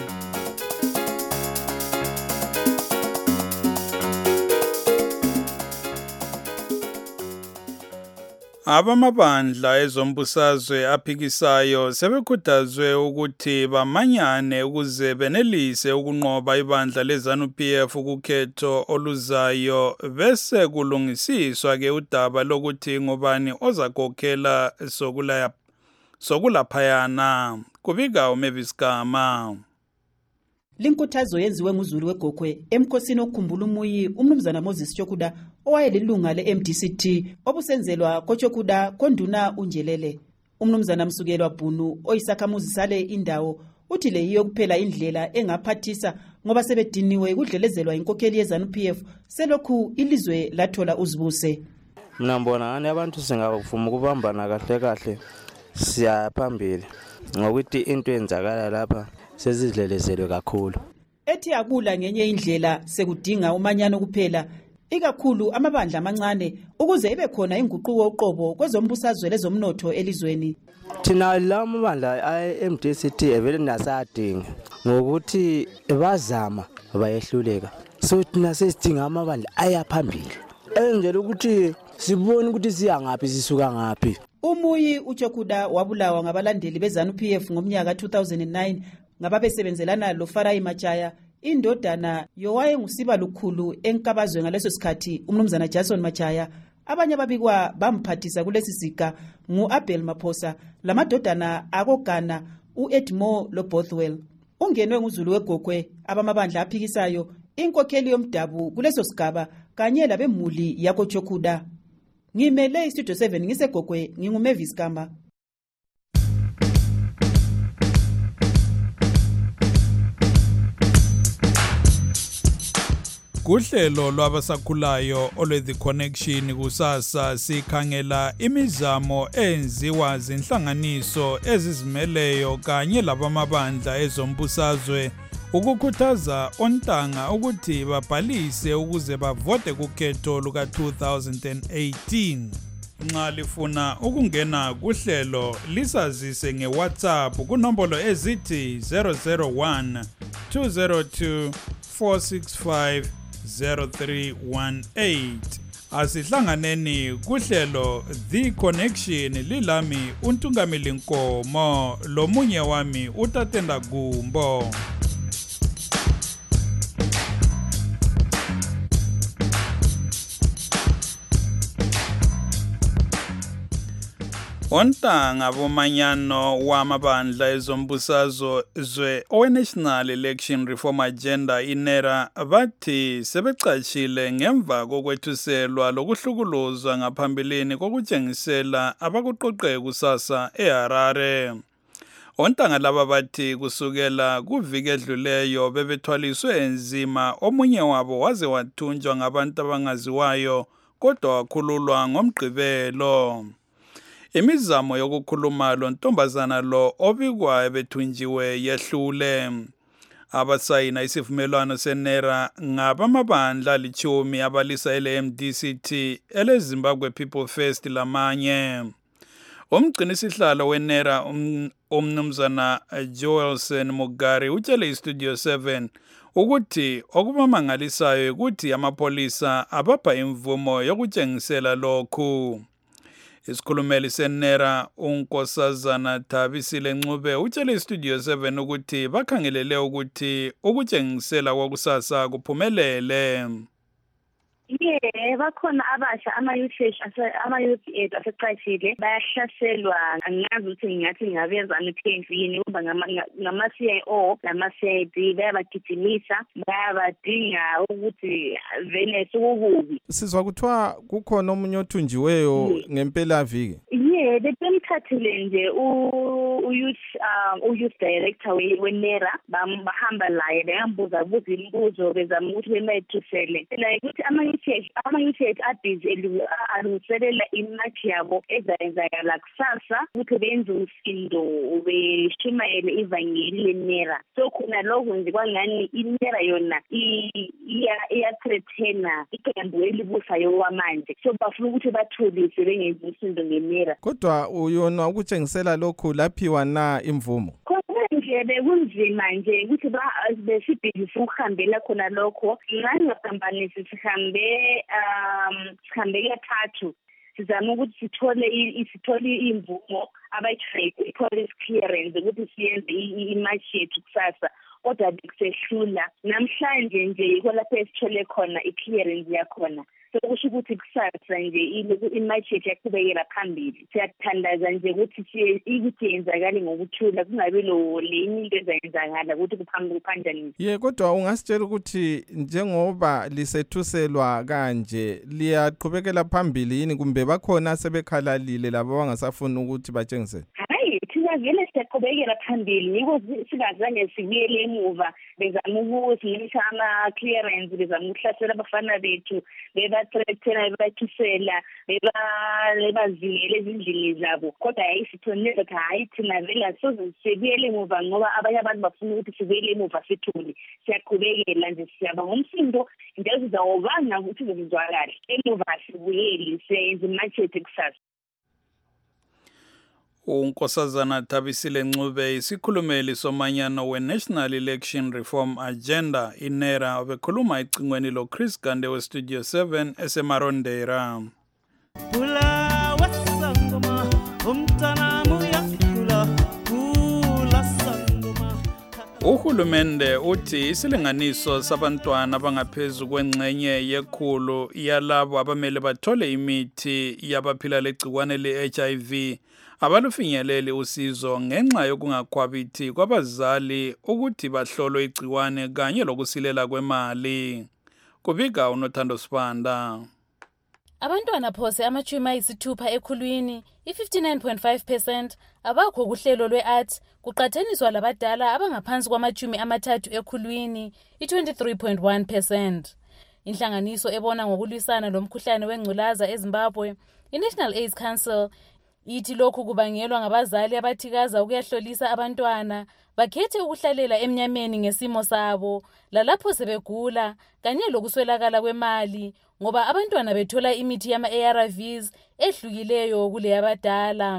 Abamabandla ezombusazwe aphikisayo sebekhuthazwe ukuthi bamanyane ukuze benelise ukunqoba ibandla leZANU-P F ukukhetho oluzayo bese kulungisiswa ke udaba lokuthi ngubani ozakhokhela sokulaya sokulaphayana. Kubika uMavis Gama. Linkuthazo yenziwe nguzulu weGokwe emkhosini okukhumbula umuyi umnumzana Moses Chokuda owayelilunga le-M D C T obusenzelwa koChokuda konduna uNjelele. Umnumzana Msukelwa Bhunu oyisakhamuzi sale indawo uthi le yiyo kuphela indlela engaphathisa ngoba sebediniwe kudlelezelwa inkokheli yeZANU-P F selokhu ilizwe lathola uzibuse. Mina mbona ngani abantu singavuma ukubambana kahle kahle siya phambili ngokuthi into enzakala lapha sezidlelezelwe kakhulu. Ethi akula ngenye indlela sekudinga umanyano kuphela ikakhulu amabandla amancane ukuze ibe khona inguquko oqobo kwezombusazwe lezomnotho elizweni. Thina lamabandla a-M D C T evele nasadinga ngokuthi bazama bayehluleka, so thina sesidinga amabandla ayaphambili enzela ukuthi sibone ukuthi siya ngaphi sisuka ngaphi. Umuyi uChokuda wabulawa ngabalandeli beZANU-P F ngomnyaka two thousand nine ngababesebenzelana lo Farai Machaya, indodana yowaye ngusiba lukhulu enkabazwe ngaleso sikhathi umnumzana Jason Machaya. Abanye babikwa bamphathisa kulesi siga nguAbel Maphosa, lamadodana akogana uEdmo loBothwell. Ungenwe nguzulu weGokwe abamabandla aphikisayo inkokheli yomdabu kuleso sigaba kanye labemuli yakoChokuda. Ngimele iStudio seven ngiseGokwe, nginguMavis Gama. Kuhlelo lwabasakhulayo olwe The Connection kusasa sikhangela imizamo enziwa zinhlanganiso ezizimeleyo kanye labamabandla ezombusazwe ukukhuthaza ontanga ukuthi babhalise ukuze bavote kukhetho luka two thousand eighteen. Nxa lifuna ukungena kuhlelo lisazise ngeWhatsApp kunombolo ezithi zero zero one two zero two four six five zero three one eight. Asihlanganeni kuhlelo The Connection lilami uNtungameli Nkomo lomunye wami uTatenda Gumbo. Ontanga bomanyano wamabandla ezombusazwe zwe owe-National Election Reform Agenda inera bathi sebecashile ngemva kokwethuselwa lokuhlukuluzwa ngaphambilini kokutshengisela abakuqoqe kusasa eHarare. Ontanga laba bathi kusukela kuviki edluleyo bebethwaliswe enzima, omunye wabo waze wathunjwa ngabantu abangaziwayo kodwa wakhululwa ngomgqibelo. Imizamo yokukhuluma lo ntombazana lo obikwa ebethunjiwe yehlule. Abasayina isivumelwano senera ngabamabandla lichumi abalisa ele M D C T ele Zimbabwe People First lamanye. Umgcini sihlalo wenera umnumzana Joelson Mugari utshele iStudio seven ukuthi okubamangalisayo ukuthi amapolisa abapha imvumo yokutshengisela lokhu. Isikhulumeli senera uNkosazana Thabisile Ncube utshele iStudio seven ukuthi bakhangelele ukuthi ukutshengisela kwakusasa kuphumelele. Yeah, bakhona abasha ama-youth ama-youth aid aseqashile bayahlaselwa, angazi ukuthi ngingathi ngingabenzani P N V yini ngoba ngama-C I O nama-C I D bayabagijimisa, bayabadinga ukuthi vele sukukubi. Sizwa kuthiwa kukhona omunye othunjiweyo ngempela viki. Yeah, bemthathile nje u-youth u-youth director wenera bahamba laye bayambuza buza imibuzo bezama ukuthi bemayethusele like ukuthi ama-youth ama-youth abhizi alungiselela imatch yabo ezayenzakala kusasa ukuthi benze umsindo beshumayele ivangeli lenera. So khona lokho nje kwangani inera yona iyathreathena iqembu elibusayo wamanje, so bafuna ukuthi batholise bengenzi umsindo ngenera. Kodwa uyona ukutshengisela lokhu laphiwa na imvumo? Nje bekunzima nje ukuthi besibhizi ukuhambela khona lokho. Ngangaphambanisi sihambe um sihambe kathathu sizama ukuthi sithole isithole imvumo abayitrade i-police clearance ukuthi siyenze imatch yethu kusasa, kodwa bekusehlula. Namhlanje nje yiko lapho esithole khona i-clearance yakhona. Sokusho ukuthi kusasa nje imatch yethu yaqhubekela phambili. Siyathandaza nje ukuthi ukuthi yenzakale ngokuthula, kungabe lo lenye into ezayenzakala ukuthi kuphambili kuphanjani. Ye kodwa ungasitshela ukuthi njengoba lisethuselwa kanje liyaqhubekela phambili yini kumbe bakhona sebekhalalile labo abangasafuni ukuthi batshengise? Hayi, thina vele siyaqhubekela phambili, yiko singazange sibuyele emuva bezama ukuthi ama-clearance bezama ukuhlasela abafana bethu bebathreathena bebathusela bebazingele ezindlini zabo, kodwa hayi sithonile ukuthi hayi thina vele asoze sibuyele emuva ngoba abanye abantu bafuna ukuthi sibuyele emuva sithule. Siyaqhubekela nje siyaba ngomsindo njalo sizawubanga ukuthi sizozwakala emuva sibuyeli siyenza imatch kusasa. uNkosazana Thabisile Ncube isikhulumeli somanyano we-National Election Reform Agenda inera obekhuluma icingweni lo Chris Gande we-Studio seven esemarondera. Pula wasangoma umntana muyakhula pula sangoma. Uhulumende uthi isilinganiso sabantwana abangaphezu kwengxenye yekhulu yalabo abamele bathole imithi yabaphila legcikwane le-H I V abalufinyeleli usizo ngenxa yokungakhwabithi kwabazali ukuthi bahlolwe igciwane kanye lokusilela kwemali. Kubika uNothando Sibanda. Abantwana phose amachumi ayisithupha ekhulwini i-fifty-nine point five percent abakho kuhlelo lwe-arts kuqathaniswa labadala abangaphansi kwamachumi amathathu ekhulwini i-twenty-three point one percent. Inhlanganiso ebona ngokulwisana lomkhuhlane wengculaza eZimbabwe, iNational AIDS Council, ithi lokhu kubangelwa ngabazali abathikaza ukuyahlolisa abantwana bakhethe ukuhlalela emnyameni ngesimo sabo lalapho sebegula kanye lokuswelakala kwemali ngoba abantwana bethola imithi yama-A R Vs ehlukileyo kuleyabadala.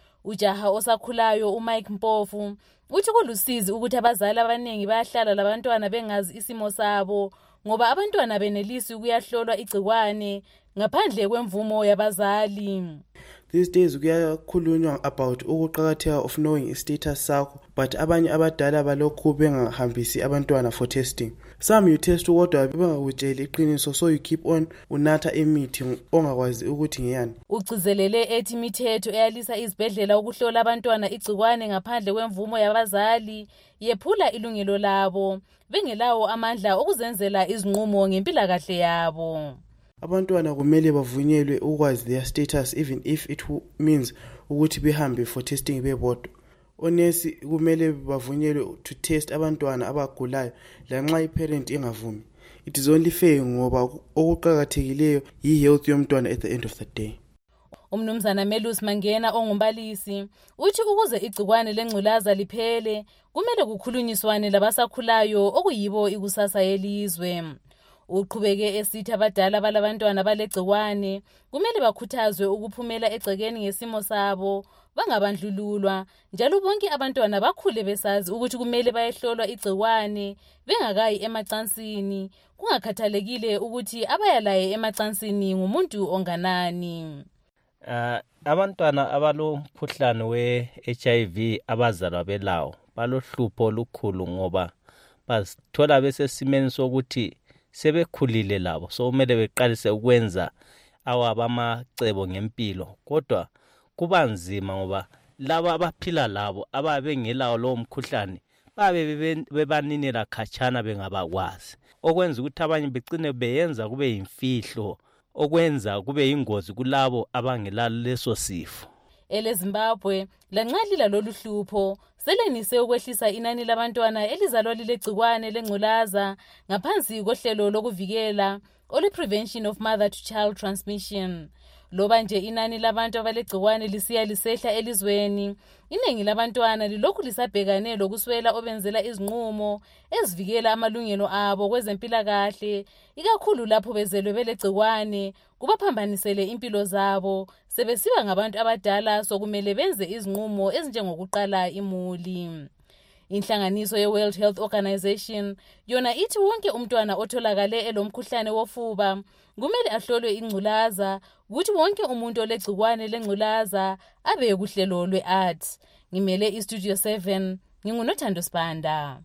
Ujaha osakhulayo uMike Mpofu uthi kulusizi ukuthi abazali abaningi bayahlala labantwana bengazi isimo sabo ngoba abantwana benelisi ukuyahlolwa igcikwane ngaphandle kwemvumo yabazali. These days kuyakhulunywa about ukuqakatheka of knowing status sakho, but abanye abadala balokhu bengahambisi abantwana for testing. Some you test kodwa bengakutsheli iqiniso, so you keep on unatha imithi ongakwazi ukuthi ngiyani. Ugcizelele ethi imithetho eyalisa izibhedlela ukuhlola abantwana igcikwane ngaphandle kwemvumo yabazali yephula ilungelo labo bengelawo amandla okuzenzela izinqumo ngempilakahle yabo. Abantwana kumele bavunyelwe ukwazi their status even if it means ukuthi behambe for testing bebodwa. Onesi kumele bavunyelwe to test abantwana abagulayo lanxa iparent ingavumi. It is only fair ngoba okuqhakathekileyo yi-health yomntwana at the end of the day. Umnumzana Melus Mangena ongumbalisi uthi ukuze igcikwane lengculaza liphele kumele kukhulunyiswane labasakhulayo okuyibo ikusasa yelizwe. Uqhubeke esithi abadala balabantwana balegcikwane kumele bakhuthazwe ukuphumela egcekeni ngesimo sabo bangabandlululwa njalo bonke abantwana bakhule besazi ukuthi kumele bayehlolwa igcikwane bengakayi emacansini kungakhathalekile ukuthi abayalaye emacansini ngumuntu onganani. Uh, abantwana abalomkhuhlane we-H I V abazalwa belawo balohlupho olukhulu ngoba bazithola besesimeni sokuthi sebekhulile labo, so kumele beqalise ukwenza awabamacebo ngempilo, kodwa kuba nzima ngoba laba abaphila labo ababe bengelawo lowo mkhuhlane babe bebaninela khatshana bengabakwazi, okwenza ukuthi abanye begcine beyenza kube yimfihlo, okwenza kube ingozi kulabo abangela leso sifo. EleZimbabwe lanqalila lolu hlupho selenise ukwehlisa inani labantwana elizalwa lilegcikwane lengculaza ngaphansi kohlelo lokuvikela olu Prevention of Mother to Child Transmission. Loba nje inani labantu abalegcikwane lisiya lisehla elizweni, iningi labantwana lilokhu lisabhekane lokuswela obenzela izinqumo ezivikela amalungelo abo kwezempilakahle, ikakhulu lapho bezelwe belegcikwane kubaphambanisele impilo zabo sebesiba ngabantu abadala sokumele benze izinqumo ezinjengokuqala imuli. Inhlanganiso ye-World Health Organization yona ithi wonke umntwana otholakale elomkhuhlane wofuba kumele ahlolwe ingculaza, ukuthi wonke umuntu olegcikwane lengculaza abe kuhlelo lwe-A D. Ngimele iStudio seven, ngingunothando Spanda.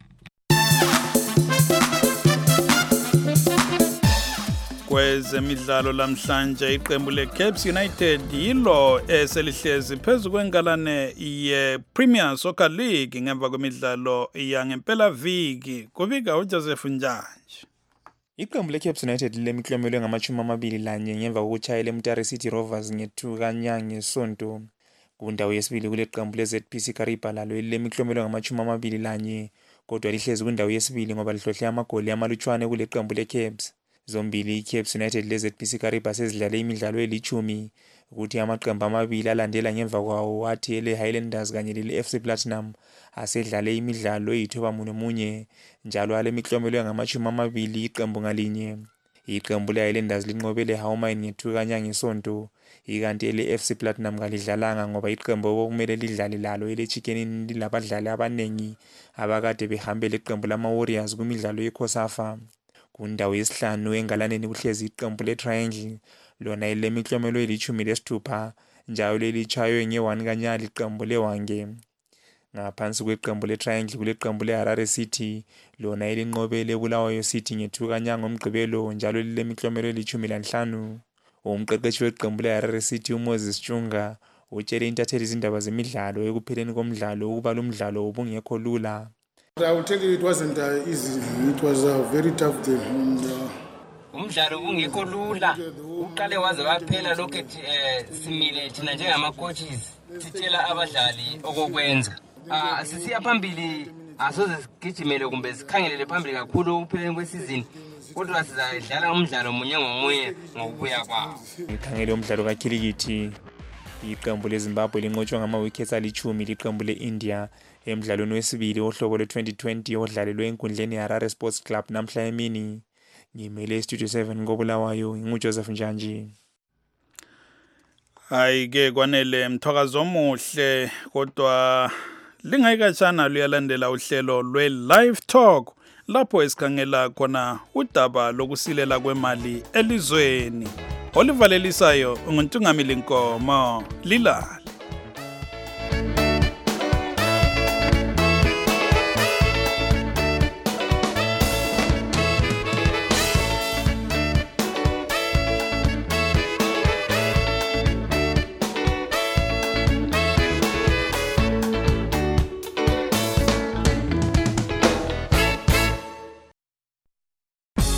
Kwezemidlalo lamhlanje iqembu leCaps United yilo eselihlezi phezu kwengalane ye-Premier Soccer League ngemva kwemidlalo yangempela viki. Kubika uJoseph Njanje. Iqembu leCaps United lemiklomelwe ngamachumi amabili lanye ngemva kokuchayela eMutare City Rovers ngethuka ngesonto. Kundawo yesibili kule qembu le-Z P C Kariba lalo lemiklomelwe ngamachumi amabili lanye kodwa lihlezi kundawo yesibili ngoba lihlohle amagoli amalutshwane kule qembu leCaps. Zombili iCaps United le-Z P C Kariba sezidlale imidlalo elithumi, ukuthi amaqembu amabili alandela ngemva kwawo athi ele-Highlanders kanye lele-F C Platinum asedlale imidlalo eyithoba munye njalo alemiklomelwe ngamachumi amabili iqembu ngalinye. Iqembu le-Highlanders linqobele Hawmine ngethuka ngesonto, ikanti ele-F C Platinum kalidlalanga ngoba iqembu okumele lidlale lalo ele-Chicken lilabadlali abanengi abakade behambele iqembu lama-Warriors kumidlalo ye-COSAFA. Kundawo yesihlanu engalaneni kuhlezi iqembu le-Triangle lona elemiklomelo elithumi lesithupha njalo lelitshaywe nge-one kanyali iqembu le-Hwange. Ngaphansi kweqembu le-Triangle kuleqembu le-Harare City lona elinqobele Bulawayo City ngethuka ngomgqibelo njalo lilemiklomelo elithumi lanhlanu. Umqeqeshi weqembu le-Harare City uMoses Chunga utshele intatheli izindaba zemidlalo ekupheleni komdlalo ukuba lo mdlalo ubungekho lula. I will tell you it wasn't uh, easy. It was a very tough game. And, uh, umdlalo ungekho lula, uqale waze waphela lokho eh simile thina njengama coaches sitshela abadlali okokwenza. Ah sisiya phambili asoze sigijimele kumbe sikhangelele phambili kakhulu upheleni kwesizini. kodwa sizadlala umdlalo munye ngomunye ngokubuya kwawo. Ngikhangele umdlalo kakhilikithi iqembu leZimbabwe linqotshwa ngama-wickets alichumi liqembu le-India emdlalweni wesibili wohlobo lwe-twenty twenty odlalelwe enkundleni yeHarare Sports Club namhla emini. Ngimele iStudio seven koBulawayo nginguJoseph Njanji. Hayi-ke kwanele mthwakazo omuhle kodwa lingayikatshana luyalandela uhlelo lwe-Live Talk lapho esikhangela khona udaba lokusilela kwemali elizweni. Olivalelisayo unguntungamili Nkomo Lila.